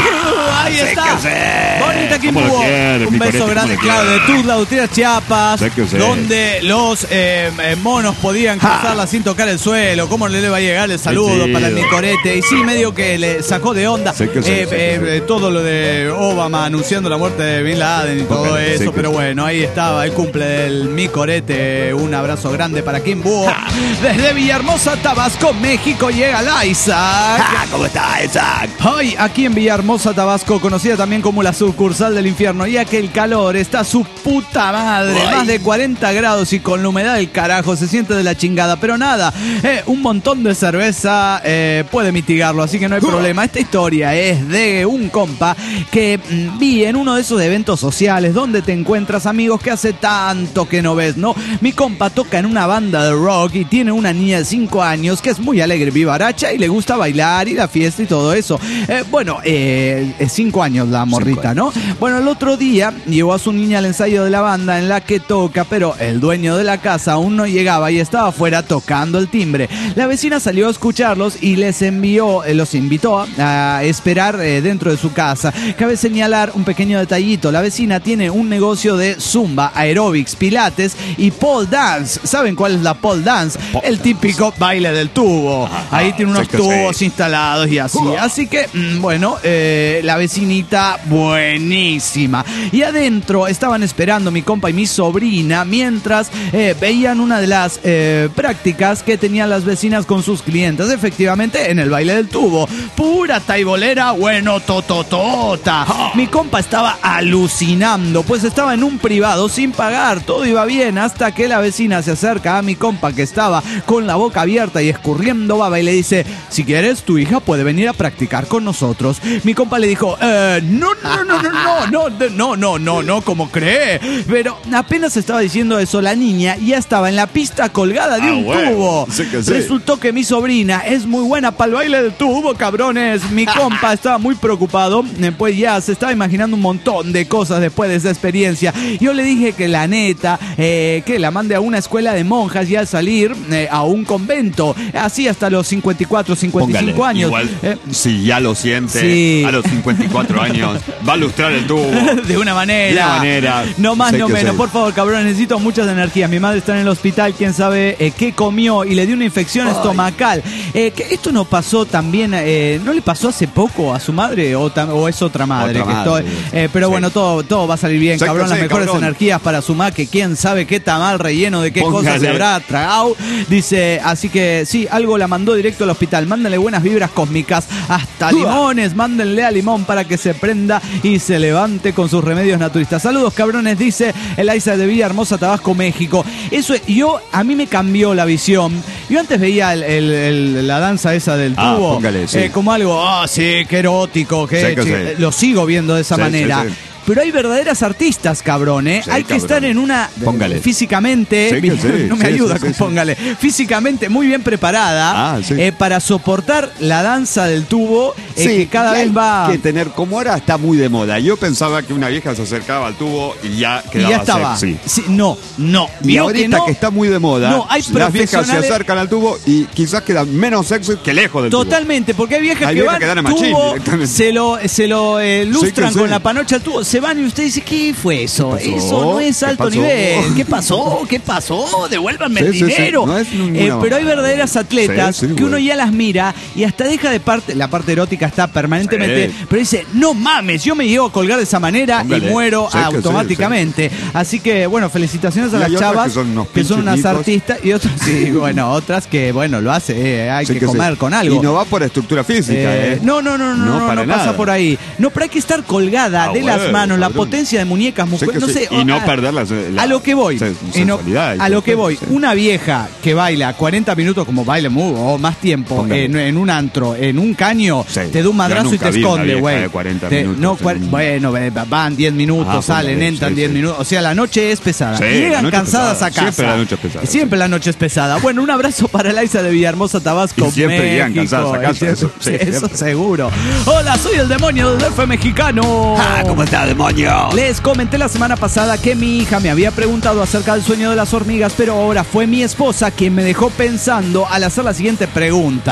Ahí Sé está. que sé. Bonita ¿Cómo lo Kimbuo. quieres, Un mi beso Corete? grande, ¿Cómo lo claro, de quieres? Tuzla, Utiras, Chiapas, Sé que sé. donde los eh, eh, monos podían cruzarla sin tocar el suelo. ¿Cómo le va a llegar el saludo Sí, para el sí. Nicorete? Y sí, medio que le sacó de onda Sé que sé, eh, sé que eh, sé. eh, todo lo de Obama anunciando la muerte de Bin Laden y todo Póngale, sé eso. que Pero sé. bueno, ahí estaba el cumple del Nicorete. Un abrazo grande para Kimbuo. Desde Villahermosa, Tabasco, México, llega la Isaac. Ah, ¿cómo está, Isaac? Hoy, aquí en Villahermosa, Tabasco, conocida también como la sucursal del infierno, ya que el calor está su puta madre, Ay. más de cuarenta grados y con la humedad del carajo, se siente de la chingada, pero nada, eh, un montón de cerveza eh, puede mitigarlo, así que no hay problema. Esta historia es de un compa que mm, vi en uno de esos eventos sociales donde te encuentras amigos que hace tanto que no ves, ¿no? Mi compa toca en una banda de rock y tiene una niña de cinco años que es muy alegre, vivaracha y le gusta bailar y la fiesta y todo eso. Eh, bueno, eh, es cinco años la morrita, ¿no? Bueno, el otro día llevó a su niña al ensayo de la banda en la que toca, pero el dueño de la casa aún no llegaba y estaba afuera tocando el timbre. La vecina salió a escucharlos y les envió, eh, los invitó a, a esperar eh, dentro de su casa. Cabe señalar un pequeño detallito. La vecina tiene un negocio de zumba, aerobics, pilates y pole dance. ¿Saben cuál es la pole dance? El típico baile del tubo. Ahí tiene unos sé que tubos sí. instalados y así. Así que, mm, bueno, eh, la vecinita buenísima. Y adentro estaban esperando mi compa y mi sobrina mientras eh, veían una de las eh, prácticas que tenían las vecinas con sus clientes. Efectivamente, en el baile del tubo. Pura taibolera, bueno, tototota. Mi compa estaba alucinando, pues estaba en un privado sin pagar. Todo iba bien hasta que la vecina se acerca a mi compa que estaba con la boca abierta y escurriendo baba y le dice: si quieres, tu hija puede venir a practicar con nosotros. Mi compa le dijo: eh, no, no, no, no, no, no, de- no, no, no, no, ¿cómo cree? Pero apenas estaba diciendo eso, la niña ya estaba en la pista colgada de Ah, un bueno, tubo. sí que sí. Resultó que mi sobrina es muy buena para el baile del tubo, cabrones. Mi compa estaba muy preocupado, eh, pues ya se estaba imaginando un montón de cosas después de esa experiencia. Yo le dije que la neta, eh, que la mande a una escuela de monjas y al salir eh, a un convento, así hasta los cincuenta y cuatro, cincuenta y cinco Póngale, años. igual, Eh, si ya lo siente, Sí. a los cincuenta y cuatro años, va a lustrar el tubo. De una manera. De una manera. No más, Sé no que menos. sé. Por favor, cabrón, necesito muchas energías. Mi madre está en el hospital, quién sabe eh, qué comió y le dio una infección estomacal. Eh, que esto no pasó también, eh, ¿no le pasó hace poco a su madre o, tam- o es otra madre? Otra que madre, estoy- eh, pero sí. bueno, todo, todo va a salir bien, Sé que cabrón. Las sé, mejores cabrón. energías para su ma, que quién sabe qué tamal relleno de qué cosas Póngale. se habrá tragado. Dice, así que sí, algo la mandó directo al hospital. Mándenle buenas vibras cósmicas. Hasta limones, mándenle a limón para que se prenda y se levante con sus remedios naturistas. Saludos, cabrones, dice Elisa de Villahermosa, Tabasco, México. Eso es, yo, a mí me cambió la visión. Yo antes veía el- el- el- la danza esa del Ah, tubo póngale, sí. eh, como algo, ah, sí, qué erótico, que, Sí que che, sí. lo sigo viendo de esa Sí, manera. sí, sí. Pero hay verdaderas artistas, cabrón, ¿eh? Sí, Hay que cabrón. estar en una Póngale. físicamente, Sí que sí, no me sí, ayuda sí, con sí, sí. póngale, físicamente muy bien preparada Ah, sí. eh, para soportar la danza del tubo eh, que cada y vez hay va que tener, como ahora está muy de moda. Yo pensaba que una vieja se acercaba al tubo y ya y quedaba ya estaba. sexy. Sí, no, no. Y Vio ahorita no, que, está muy de moda, No, hay las viejas se profesionales- acercan al tubo y quizás quedan menos sexy que lejos del tubo. Totalmente, porque hay viejas Hay que viejas van, que dan a machín tubo, directamente. se lo, se lo eh, lustran Sí que con sí. la panocha al tubo, se van y usted dice, ¿qué fue eso? ¿Qué pasó? Eso no es ¿Qué alto pasó? nivel. ¿Qué pasó? ¿Qué pasó? Devuélvanme Sí, el sí, sí. dinero. No es ninguna Eh, pero hay mamada. verdaderas atletas Sí, sí, que uno güey. ya las mira y hasta deja de parte, la parte erótica está permanentemente, Sí. pero dice, no mames, yo me llego a colgar de esa manera Póngale. y muero Sí que sí, automáticamente. Así que, bueno, felicitaciones a Y las hay otras chavas que son unos que son pinches unas micos. artistas y otras, sí, bueno, otras que, bueno, lo hace, eh, hay Sí que, que sí. comer con algo. Y no va por estructura física, Eh, ¿eh? No, no, no, no, no, no, para pasa nada. por ahí. No, pero hay que estar colgada Ah, de las bueno, manos, la cabrón. potencia de muñecas, Sí mujeres, que no sí. sé. Y no a- perder la- la a lo que voy. sen- Y no- sensualidad y a lo todo. que voy. Sí. Una vieja que baila cuarenta minutos como baila muy, o más tiempo Póngale. en, en un antro, en un caño, Sí. te da un Yo madrazo y nunca te vi una esconde, vieja güey. de cuarenta Te- minutos no, en cuar- un- bueno, eh, van diez minutos, Ah, salen, póngale, entran sí, diez sí. minutos. O sea, la noche es pesada. Sí, Y la llegan noche es cansadas pesada. a casa. Siempre la noche es pesada, Siempre sí. la noche es pesada. Bueno, un abrazo para Elisa de Villahermosa, Tabasco, Y siempre llegan México. cansadas a casa, Y siempre- eso, sí, eso siempre. seguro. Hola, soy el demonio del D F mexicano. Ah, ¿cómo está, demonio? Les comenté la semana pasada que mi hija me había preguntado acerca del sueño de las hormigas, pero ahora fue mi esposa quien me dejó pensando al hacer la siguiente pregunta.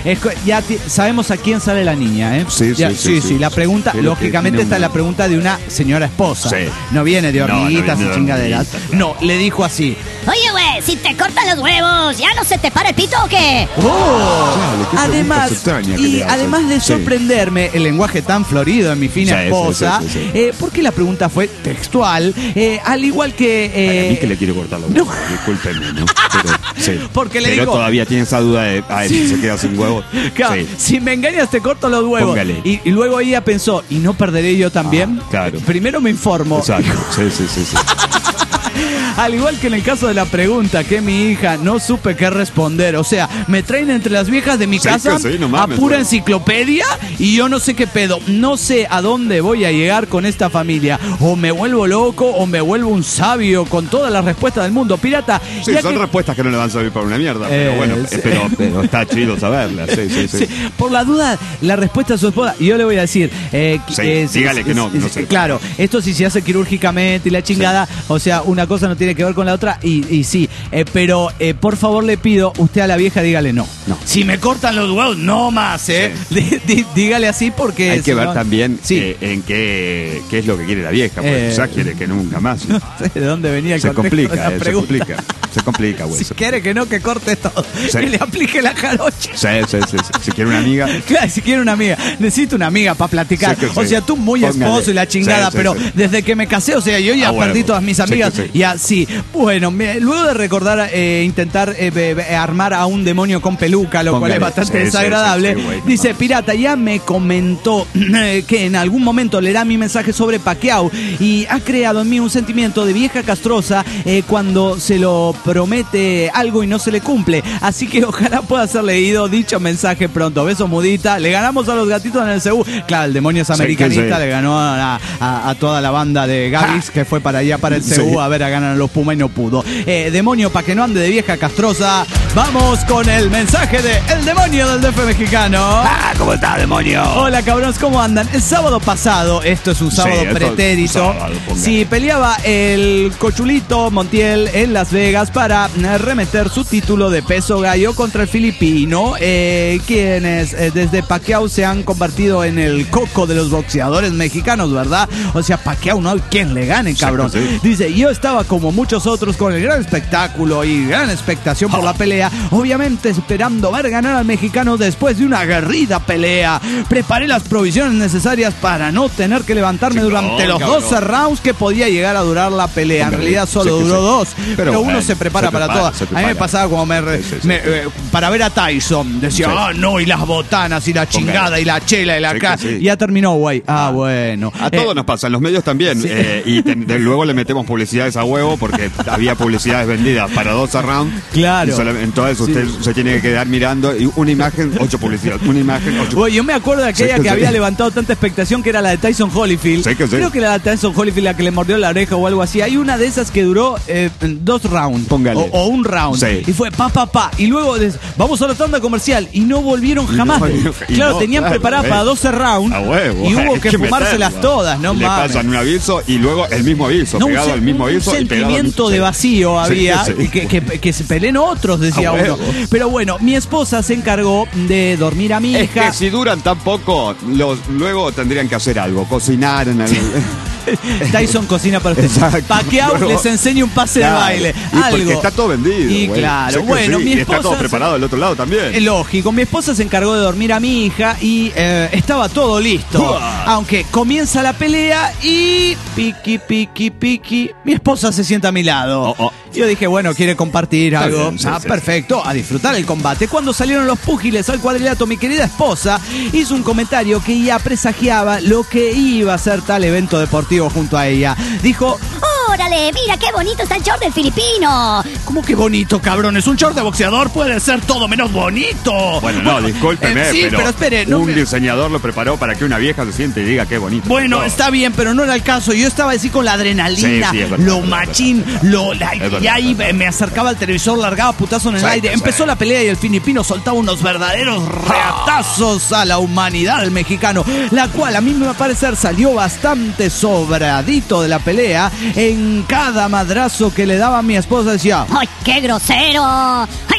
Es co- ya ti- sabemos a quién sale la niña, ¿eh? Sí, sí, Ya- sí, sí, sí. sí. La pregunta, Pero que lógicamente, tiene esta es una- la pregunta de una señora esposa. Sí. No viene de No, no hormiguitas viene y de chingaderas. hormiguitas, claro. No, le dijo así. Oye, güey, si te cortan los huevos, ¿ya no se te para el pito o qué? ¡Oh! Chale, qué Además, preguntas extrañas que y le hacen. además de Sí. sorprenderme el lenguaje tan florido de mi fina Sí, sí, esposa, sí, sí, sí. eh, porque la pregunta fue textual, eh, al igual que... eh, A mí que le quiere cortar los huevos, discúlpeme, ¿no? Pero, sí. Porque le Pero digo- todavía tiene esa duda de, ay, si se queda sin huevos. Claro, Sí. si me engañas te corto los huevos. Póngale. Y, y luego ella pensó, ¿y no perderé yo también? Ah, claro. Primero me informo. Exacto, sí, sí, sí, sí. Al igual que en el caso de la pregunta que mi hija no supe qué responder. O sea, me traen entre las viejas de mi Sí, casa que sí, no a mames, pura güey. enciclopedia y yo no sé qué pedo. No sé a dónde voy a llegar con esta familia. O me vuelvo loco o me vuelvo un sabio con todas las respuestas del mundo. Pirata, Sí, ya son que- respuestas que no le van a servir para una mierda, pero Eh, bueno, sí. eh, pero, pero está chido saberlas, sí, sí, sí. Sí, por la duda, la respuesta de su esposa, y yo le voy a decir, eh, Sí, eh, dígale que no, que no eh, sé. claro, esto si se hace quirúrgicamente y la chingada, o sea, una cosa no tiene que ver con la otra, y, y sí, eh, pero eh, por favor le pido, usted a la vieja dígale no. No. Si me cortan los huevos, no más, ¿eh? Dí- dí- dígale así porque... Hay que si ver no- también Sí. eh, en qué, qué es lo que quiere la vieja, porque Eh, ya quiere que nunca más. No sé de dónde venía el Se contexto de complica, la eh, se pregunta. complica. Se complica, güey. Si se- quiere que no, que corte todo. Sí. Que le aplique la jarocha. Sí, sí, sí, sí. Si quiere una amiga. Claro, si quiere una amiga, necesito una amiga para platicar. Sí que sí. O sea, tú muy Póngale. esposo y la chingada, Sí, sí, pero sí. desde que me casé, o sea, yo ya A perdí huevo. todas mis Sí que amigas. sí. Y así, bueno, me- luego de recordar, eh, intentar eh, be- be- armar a un demonio con peluca, lo cual Póngale. es bastante Sí, sí, desagradable, sí, sí, güey, no dice, mames. Pirata, ya me comentó eh, que en algún momento leerá mi mensaje sobre Pacquiao y ha creado en mí un sentimiento de vieja castrosa eh, cuando se lo promete algo y no se le cumple. Así que ojalá pueda ser leído dicho mensaje pronto. Beso, mudita. Le ganamos a los gatitos en el C U. Claro, el demonio es Sí, americanista, que sí. le ganó a, a- a toda la banda de Gabis que fue para allá, para el C U, Sí. a ver a ganar a los Pumas y no pudo. Eh, demonio, para que no ande de vieja castrosa, vamos con el mensaje de El Demonio del D F mexicano. Ah, ¿cómo está, demonio? Hola cabrones, ¿cómo andan? El sábado pasado, esto es un sábado esto es un pretérito, sábado, póngale. sí, peleaba el cochulito Montiel en Las Vegas para eh, remeter su título de peso gallo contra el filipino, eh, quienes eh, desde Pacquiao se han convertido en el coco de los boxeadores mexicanos, ¿verdad? O sea, Pacquiao no hay quien le gane, cabrón. Sí, sí. Dice, yo estaba como muchos otros con el gran espectáculo y gran expectación por la pelea, obviamente esperando ver ganar al mexicano después de una aguerrida pelea. Preparé las provisiones necesarias para no tener que levantarme Sí, durante no, los cabrón. doce rounds que podía llegar a durar la pelea. En Póngale. realidad solo Sí, que duró sí. dos, pero, Pero uno bueno, se prepara se para prepara, todas. se A mí me prepara. pasaba como me, re- Sí, sí, sí. me, eh, para ver a Tyson, decía, Sí. ah, no, y las botanas y la chingada y la chela y la Sí, ca-". que sí. Ya terminó, güey. Ah, bueno. A Eh, todos nos pasa, en los medios también. sí. eh, y te- de- luego le metemos publicidades a huevo porque había publicidades vendidas para dos rounds. Claro. Y solamente- entonces usted Sí. se tiene que quedar mirando y una imagen, ocho publicidades. Una imagen, ocho. Güey, yo me acuerdo de aquella Sí, que que sí. había levantado tanta expectación que era la de Tyson Holyfield. Sí, que sí. Creo que era la de Tyson Holyfield la que le mordió la oreja o algo así. Hay una de esas que duró eh, dos rounds. Póngale. O, o un round. Sí. Y fue pa, pa, pa. Y luego des- vamos a la tanda comercial. Y no volvieron Y jamás. no, y no, y claro, no, tenían claro, preparadas eh. para doce rounds. A huevo. Y hubo hay que, fumárselas meterlo. todas, ¿no? Le mames. pasan un aviso y luego el mismo aviso, No, un pegado sen- al mismo un aviso y pegado al sentimiento mismo- de sí. vacío Sí, había, sí. y que, que, que se peleen otros, decía A uno. huevo. Pero bueno, mi esposa se encargó de dormir a mi Es hija. que si duran tan poco, los, luego tendrían que hacer algo, cocinar en el... Tyson cocina para usted. Exacto. Pacquiao Luego- les enseña un pase Claro. de baile. Y porque algo. está todo vendido. Y güey. claro, Sé que bueno, sí, mi y está todo esposa- preparado del otro lado también. Eh, Lógico, mi esposa se encargó de dormir a mi hija y eh, estaba todo listo. Uah. Aunque comienza la pelea y piqui, piqui, piqui. Mi esposa se sienta a mi lado. Oh, oh. Yo dije, bueno, quiere compartir Está algo. bien, sí, ah, sí, perfecto, a disfrutar el combate. Cuando salieron los púgiles al cuadrilátero, mi querida esposa hizo un comentario que ya presagiaba lo que iba a ser tal evento deportivo junto a ella. Dijo, ¡Órale! ¡Mira qué bonito está el short del filipino! ¿cómo que bonito, cabrones? Un short de boxeador puede ser todo menos bonito. Bueno, no, discúlpeme, eh, sí, pero, pero espere, no un me- diseñador lo preparó para que una vieja se siente y diga qué bonito. Bueno, No. está bien, pero no era el caso. Yo estaba así con la adrenalina, Sí, sí, es verdad, lo es verdad, machín, es verdad. lo la- Es verdad, y ahí es verdad. me acercaba al televisor, largaba putazo en el Sí, aire. sí. Empezó la pelea y el filipino soltaba unos verdaderos reatazos a la humanidad del mexicano, la cual a mí me va a parecer salió bastante sobradito de la pelea. En cada madrazo que le daba a mi esposa decía, ¡Ay, qué grosero! ¡Ay,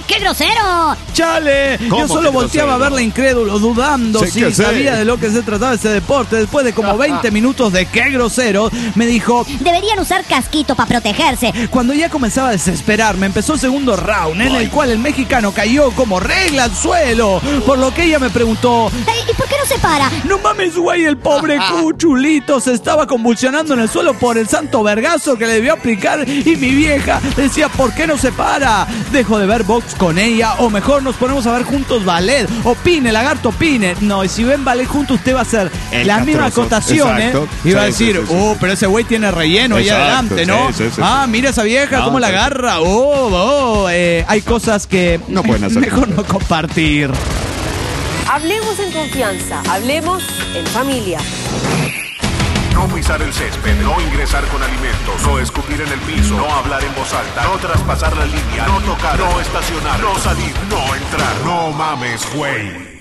¡Qué grosero! ¡Chale! Yo solo volteaba a verle incrédulo, dudando Sé si que sé. sabía de lo que se trataba ese deporte. Después de como veinte minutos de qué grosero, me dijo... Deberían usar casquito para protegerse. Cuando ya comenzaba a desesperarme, empezó el segundo round, en el cual el mexicano cayó como regla al suelo. Por lo que ella me preguntó... Ey, ¿y por qué no se para? No mames, güey, el pobre cuchulito se estaba convulsionando en el suelo por el santo vergazo que le debió aplicar. Y mi vieja decía, ¿por qué no se para? Dejo de ver box con ella, o mejor nos ponemos a ver juntos ballet. Opine, lagarto, opine. No, y si ven ballet juntos, usted va a hacer El las mismas castroso. acotaciones. Exacto. Y va a Sí, sí, decir, sí, sí. oh, pero ese güey tiene relleno ahí Exacto, adelante, ¿no? sí, sí, sí, ah, sí. mira esa vieja, No, cómo la sí. agarra. Oh, oh, eh, hay cosas que No pueden hacer. mejor no compartir. Hablemos en confianza, hablemos en familia. No pisar el césped, no ingresar con alimentos, no escupir en el piso, no hablar en voz alta, no traspasar la línea, no tocar, no estacionar, no salir, no entrar. No mames, güey.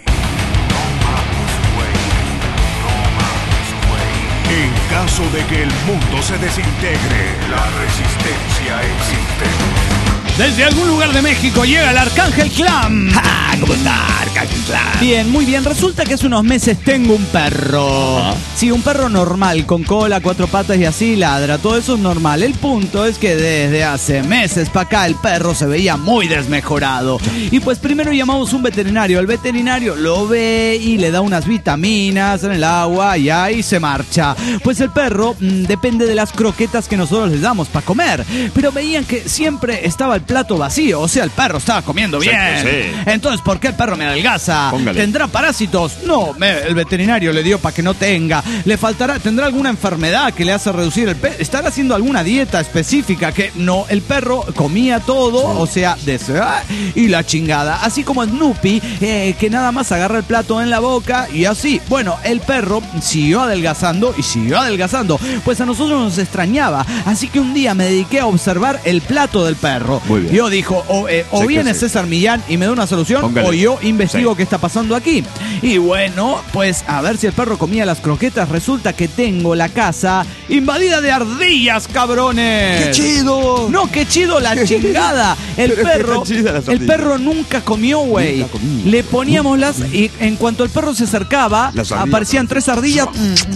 En caso de que el mundo se desintegre, la resistencia existe. Desde algún lugar de México llega el Arcángel Clan. ¡Ah! ¿Cómo está, Arcángel Clan? Bien, muy bien. Resulta que hace unos meses tengo un perro. Ah. Sí, un perro normal, con cola, cuatro patas y así ladra. Todo eso es normal. El punto es que desde hace meses para acá el perro se veía muy desmejorado. Y pues primero llamamos a un veterinario. El veterinario lo ve y le da unas vitaminas en el agua y ahí se marcha. Pues el perro mmm, depende de las croquetas que nosotros les damos para comer. Pero veían que siempre estaba el plato vacío. O sea, el perro estaba comiendo Sí, bien. sí. Entonces, ¿por qué el perro me adelgaza? Póngale. ¿Tendrá parásitos? No, me- el veterinario le dio para que no tenga. ¿Le faltará? ¿Tendrá alguna enfermedad que le hace reducir el peso? ¿Estará haciendo alguna dieta específica? Que no, el perro comía todo, o sea, de y la chingada. Así como Snoopy, eh, que nada más agarra el plato en la boca y así. Bueno, el perro siguió adelgazando y siguió adelgazando. Pues a nosotros nos extrañaba. Así que un día me dediqué a observar el plato del perro. Muy bien. Yo dijo, o, eh, o Sé que viene sí. César Millán y me da una solución, Póngale. o yo investigo Sí. qué está pasando aquí. Y bueno, pues a ver si el perro comía las croquetas. Resulta que tengo la casa invadida de ardillas, cabrones. ¡Qué chido! No, qué chido la chingada. El Pero es que perro, están chidas las el ardillas. perro nunca comió, güey. Nunca comía. Le poníamos las y en cuanto el perro se acercaba, Las ardillas. aparecían tres ardillas,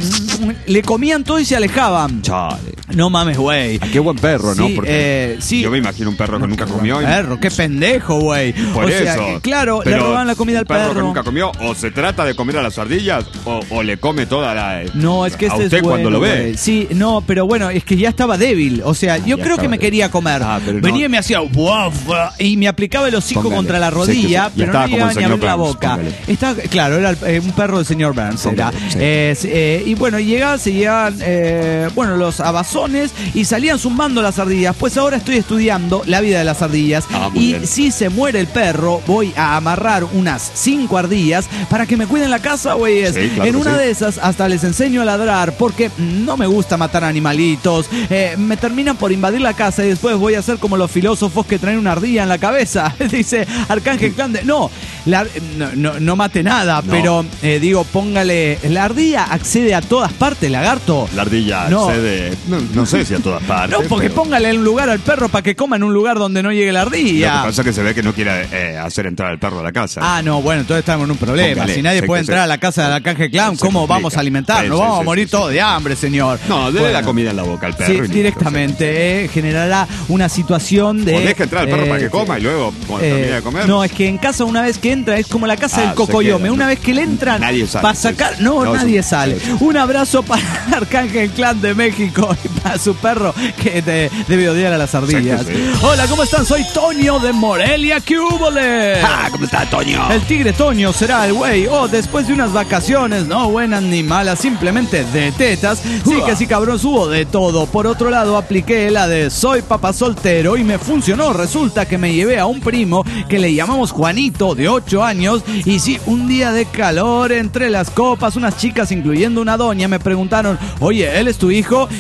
le comían todo y se alejaban. Chale. No mames, güey. Ah, qué buen perro, ¿no? Sí, Porque eh, sí. yo me imagino un perro que nunca comió. y- Perro, qué pendejo, güey. Por o eso. sea, que, claro, Pero le robaban la comida al un perro. perro. que nunca comió, o se trata de comer a las ardillas, o, o le come toda la. No, es que a este usted es bueno, cuando lo ve. güey. Sí, no, pero bueno, es que ya estaba débil. O sea, yo ya creo que estaba me débil. quería comer. Ah, pero no. Venía y me hacía "Buaf", y me aplicaba el hocico Póngale. contra la Sé que rodilla, sí. Y pero estaba no como llegaba el ni a señor abrir la Burns, boca. póngale. Estaba, claro, era el- eh, un perro del señor Burns. Era. Póngale, sí. Eh, sí, eh, y bueno, llegaban, se llegaban, eh, bueno, los abazones y salían zumbando las ardillas. Pues ahora estoy estudiando la vida de las ardillas. Ah, muy y bien. si se muere el perro, voy a amarrar unas cinco ardillas para que me cuiden la casa, güey. Sí, claro en que una sí. de esas hasta les enseño a ladrar porque no me gusta matar animalitos. Eh, me terminan por invadir la casa y después voy a ser como los filósofos que traen una ardilla en la cabeza. Dice Arcángel Clan de... No, la- no, no, no mate nada, No. pero eh, digo, póngale... La ardilla accede a todas partes, lagarto. La ardilla No. accede. No, no sé si a todas partes. No, porque pero póngale un lugar al perro para que coma en un lugar donde no llegue la Lo que ardilla. pasa es que se ve que no quiere eh, hacer entrar al perro a la casa. Ah, no, bueno, entonces estamos en un problema. Póngale, Si nadie sé puede que entrar se- a la casa del Arcángel Clan, se ¿cómo complica. vamos a alimentar? Sí, Nos sí, vamos sí, a morir sí, todos sí. de hambre, señor. No, dele Bueno. la comida en la boca al perro. Sí, y listo, directamente eh, generará una situación de... O deja entrar al perro eh, para que coma y luego, cuando eh, termine de comer. No, es que en casa una vez que entra es como la casa Ah, del se cocoyome. queda, Una no. vez que le entran, Nadie sale, para sí, sacar... sí. No, No, nadie sí, sale. sí, sí. Un abrazo para Arcángel Clan de México y para su perro que de- debe odiar a las ardillas. Sí, sí. Hola, ¿cómo están? Soy Toño de Morelia. ¿Qué húbole? ¡Ah! ¿Cómo está, Toño? El tigre Toño será el güey. Oh, después de unas vacaciones, no buenas ni malas, simplemente de tetas. Sí que sí, cabrón, hubo de todo. Por otro lado, apliqué la de soy papá soltero y me funcionó. Resulta que me llevé a un primo que le llamamos Juanito, de ocho años. Y sí, un día de calor entre las copas, unas chicas, incluyendo una doña, me preguntaron, oye, ¿él es tu hijo? Y yo dije,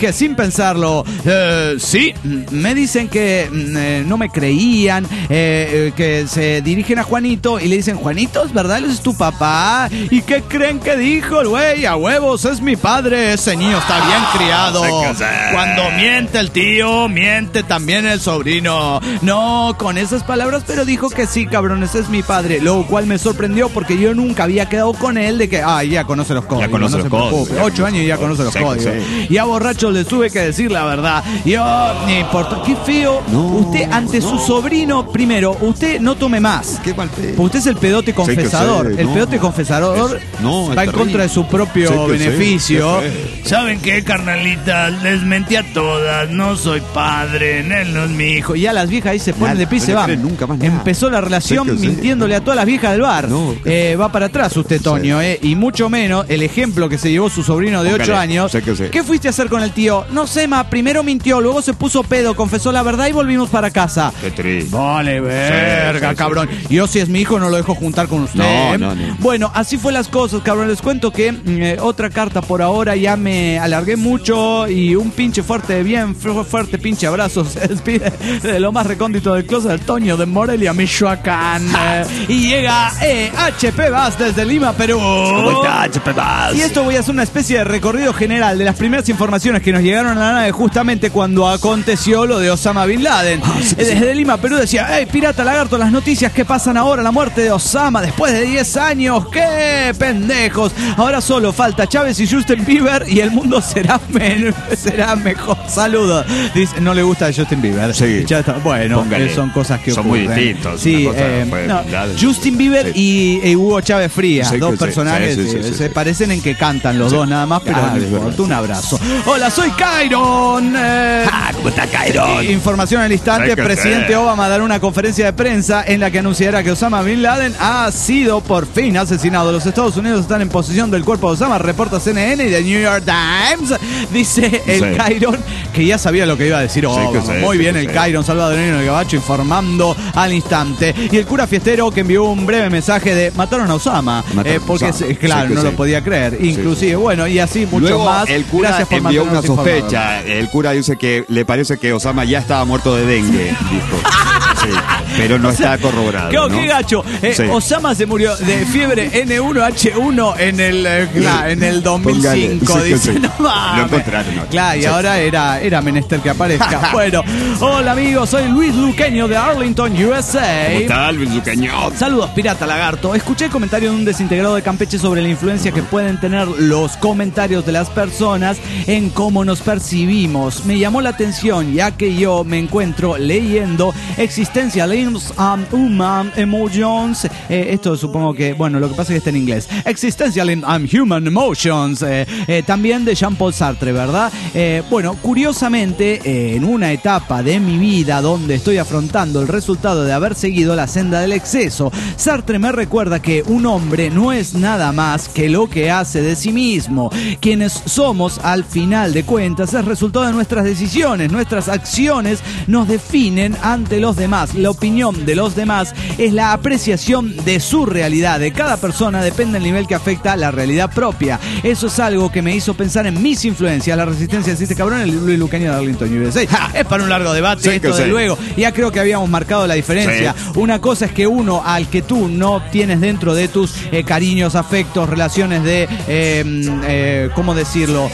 dije sin pensarlo, eh, sí, me dicen que eh, no me creían, eh, eh, que se dirigen a Juanito y le dicen, Juanito, ¿es verdad? ¿Él es tu papá? ¿Y qué creen que dijo el güey? A huevos, es mi padre, ese niño está bien criado. Cuando miente el tío, miente también el sobrino. No con esas palabras, pero dijo que sí, cabrón, ese es mi padre, lo cual me sorprendió porque yo nunca había quedado con él de que, ah, ya conoce los códigos. Ya conoce no los códigos. Ocho años y ya conoce los sí, códigos. Sí. Y a borracho les tuve que decir la verdad. Yo, ni importa. Qué feo. No, usted ante no. su sobrino, primero, usted no tome más. Qué mal pedo. Usted es el pedote confesador. Sí, el no. pedote confesador es, no, va en terrible. contra de su propio sí, beneficio. Sí, ¿Saben qué, carnalitas? Les mentí a todas. No soy padre. Él no es mi hijo. Y ya las viejas ahí se ponen nada, de pie y se van. Nunca más nada. Empezó la relación sí, mintiéndole sí. a todas las viejas del bar. No, eh, va para atrás usted, Toño. Sí. Eh, y mucho menos el ejemplo que se llevó su sobrino de Póngale. ocho años. Sí, que sí. ¿Qué fuiste a hacer con el tío? No sé, ma. Primero mintió, luego se puso pedo, confesó la verdad y volvimos para casa. Qué triste. Vale, verga, sí, sí, cabrón. sí, sí. Yo, si es mi hijo, no lo dejo juntar con usted. No, no, no. Bueno, así fue las cosas, cabrón. Les cuento que eh, otra carta por ahora, ya me alargué mucho y un pinche fuerte, bien fuerte pinche abrazo se despide de lo más recóndito del closet del Toño de Morelia, Michoacán. Eh, y llega eh, H P Bass desde Lima, Perú. ¿Cómo está, H P Bass? Y esto voy a hacer una especie de recorrido general de las primeras informaciones que nos llegaron a la nave justamente cuando aconteció lo de Osama Bin Laden. Ah, sí, sí. Desde Lima, Perú decía, hey, pirata lagarto, las noticias que pasan ahora, la muerte de Osama después de diez años, qué pendejos. Ahora solo falta Chávez y Justin Bieber y el mundo será, men- será mejor. Saludos. Dice, no le gusta a Justin Bieber. Sí. Ya está. Bueno, Póngale. eh, son cosas que Son ocurren. muy distintos. Sí, Una cosa eh, fue no, Bin Laden. Justin Bieber Sí. y, y Hugo Chávez Frías, Sí, dos sí, personajes, sí, sí, sí, sí, se sí. parecen en que cantan los Sí. dos nada más, pero Ah, no es importa. verdad. Un abrazo. Hola, soy Kyron. Eh, Ah, ¿cómo está, Kyron? Información al instante, Hay que presidente ser. Obama dará una conferencia de prensa en la que anunciará que Osama Bin Laden ha sido por fin asesinado. Los Estados Unidos están en posesión del cuerpo de Osama, reporta C N N y The New York Times. Dice el Sí. Kyron, que ya sabía lo que iba a decir Obama. que sí, Muy sí, bien que el sí. Kyron salvadoreño del Gabacho informando al instante. Y el cura fiestero que envió un breve mensaje de mataron a Osama. Mataron eh, a porque, Osama. se- claro, Sí, que no sí. lo podía creer. Inclusive, sí. bueno, y así mucho Luego, más. el cura Gracias por envió una mantenernos informados. sospecha. El cura dice que le parece que Osama ya estaba muerto de dengue, dijo. Sí, pero no está corroborado. Qué, ¿no? qué gacho. Eh, Sí. Osama se murió de fiebre N uno H uno en el, eh, claro, en el dos mil cinco. Póngale. Sí, Dice, que sí. no mames. Lo encontraron, ¿no? Claro, y Sí. ahora era, era menester que aparezca. Bueno, hola amigos, soy Luis Luqueño de Arlington, U S A. ¿Cómo está, Luis Luqueño? Saludos, pirata lagarto. Escuché el comentario de un desintegrado de Campeche sobre la influencia que pueden tener los comentarios de las personas en cómo nos percibimos. Me llamó la atención ya que yo me encuentro leyendo Existentialism um, Human Emotions. Eh, esto supongo que, bueno, lo que pasa es que está en inglés. Existentialism and Human Emotions. Eh, eh, también de Jean-Paul Sartre, ¿verdad? Eh, bueno, curiosamente, eh, en una etapa de mi vida donde estoy afrontando el resultado de haber seguido la senda del exceso, Sartre me recuerda que un hombre no es nada más que lo que hace de sí mismo. Quienes somos, al final de cuentas, es resultado de nuestras decisiones. Nuestras acciones nos definen ante los demás. La opinión de los demás es la apreciación de su realidad. De cada persona depende el nivel que afecta la realidad propia. Eso es algo que me hizo pensar en mis influencias. La resistencia de este cabrón, el Luis Luqueño de Arlington, U S A. Es para un largo debate, Sí, esto que de sí. luego. Ya creo que habíamos marcado la diferencia. Sí. Una cosa es que uno al que tú no tienes dentro de tus eh, cariños, afectos, relaciones de, eh, eh, ¿cómo decirlo?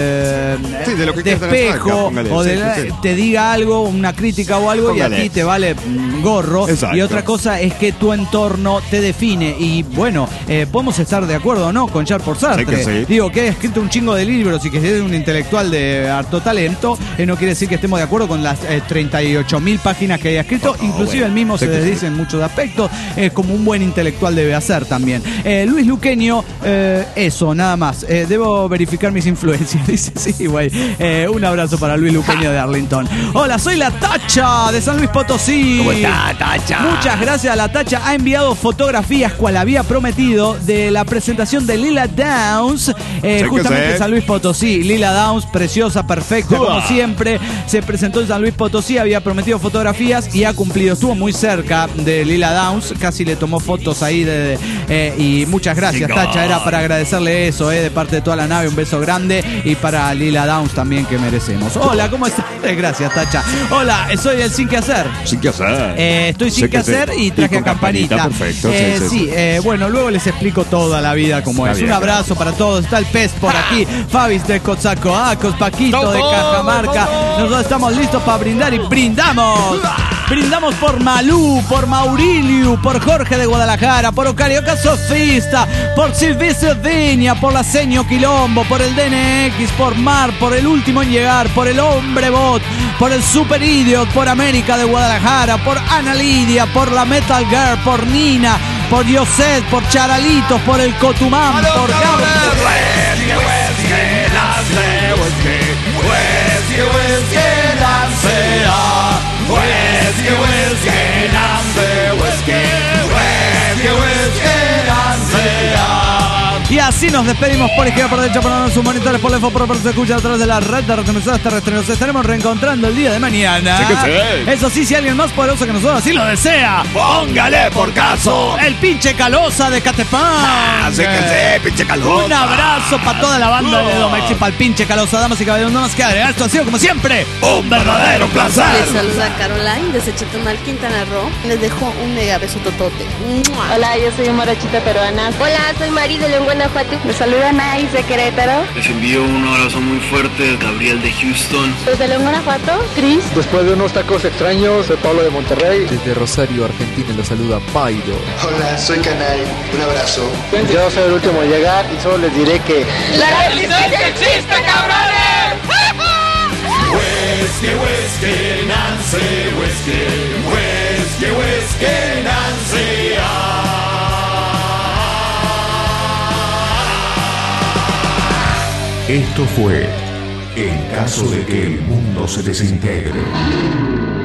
Eh, Sí, de lo que de quieras tener espejo, cerca, póngale, o sí, de sí, la- sí. te diga algo, una crítica o algo, Póngale. y a ti te vale mm, gorro. Exacto. Y otra cosa es que tu entorno te define. Y bueno, eh, podemos estar de acuerdo o no con Jean-Paul Sartre. Sí que sí. Digo, que ha escrito un chingo de libros y que es un intelectual de harto talento, eh, no quiere decir que estemos de acuerdo con las eh, treinta y ocho mil páginas que haya escrito. Oh, Inclusive bueno. él mismo Sí se que sí. desdice en muchos aspectos, eh, como un buen intelectual debe hacer también. Eh, Luis Luqueño, eh, eso, nada más. Eh, debo verificar mis influencias. Dice, sí, güey. Eh, un abrazo para Luis Luqueño de Arlington. Hola, soy la Tacha de San Luis Potosí. ¿Cómo está, Tacha, Tacha. Muchas gracias a la Tacha. Ha enviado fotografías, cual había prometido, de la presentación de Lila Downs, eh, Sí, justamente sí. en San Luis Potosí. Lila Downs, preciosa, perfecta, como siempre. Se presentó en San Luis Potosí, había prometido fotografías y ha cumplido. Estuvo muy cerca de Lila Downs, casi le tomó fotos ahí. De, de, eh, y muchas gracias, Señor. Tacha. Era para agradecerle eso, eh, de parte de toda la nave. Un beso grande. Y para Lila Downs también, que merecemos. Hola, ¿cómo estás? Gracias, Tacha. Hola, soy el Sin Que Hacer. Sin que hacer. Eh, estoy sin Sé que que sí. hacer y Y traje con a campanita. campanita, perfecto, sí, Eh, sí, sí, sí. eh, bueno, luego les explico toda la vida como Está es. bien, Un abrazo para todos. Está el pez por aquí. Fabis de Cozacoacos, Paquito de Cajamarca. Nosotros estamos listos para brindar y brindamos. Brindamos por Malú, por Maurilio, por Jorge de Guadalajara, por Ocarioca Sofista, por Silvestre Deña, por la Seño Quilombo, por el D N X, por Mar, por el último en llegar, por el Hombre Bot, por el Super Idiot, por América de Guadalajara, por Ana Lidia, por la Metal Girl, por Nina, por Yoset, por Charalitos, por el Cotumán, por Y así nos despedimos por izquierda, por derecha, por donde sus monitores, por lejos, por por se escucha a través de la red de retransmisoras terrestres. Nos estaremos reencontrando el día de mañana. Sí que sí. Eso sí, si alguien más poderoso que nosotros así lo desea, Póngale por caso. el pinche Calosa de Catepán. Así que sí, pinche calor. Un abrazo para toda la banda de Domex y para el pinche Calosa. Damas y caballeros, no nos queda agregar. Esto ha sido como siempre Un verdadero placer. Les saluda Caroline desde Chetumal, Quintana Roo. Les dejo un mega beso totote. ¡Mua! Hola, yo soy Morochita Peruana. Hola, soy Mari de León, Guanajuato. Me saluda Nais de Querétaro. Les envío un abrazo muy fuerte, Gabriel de Houston. Desde León, Guanajuato, Cris. Después de unos tacos extraños, soy Pablo de Monterrey. Desde Rosario, Argentina, lo saluda Pairo. Hola, soy Canay. Un abrazo. Yo soy el último en llegar y solo les diré que... ¡La resistencia existe, cabrones! Whisky, whisky, Nancy, whisky, whisky, whisky, Nancy. Esto fue En caso de que el mundo se desintegre.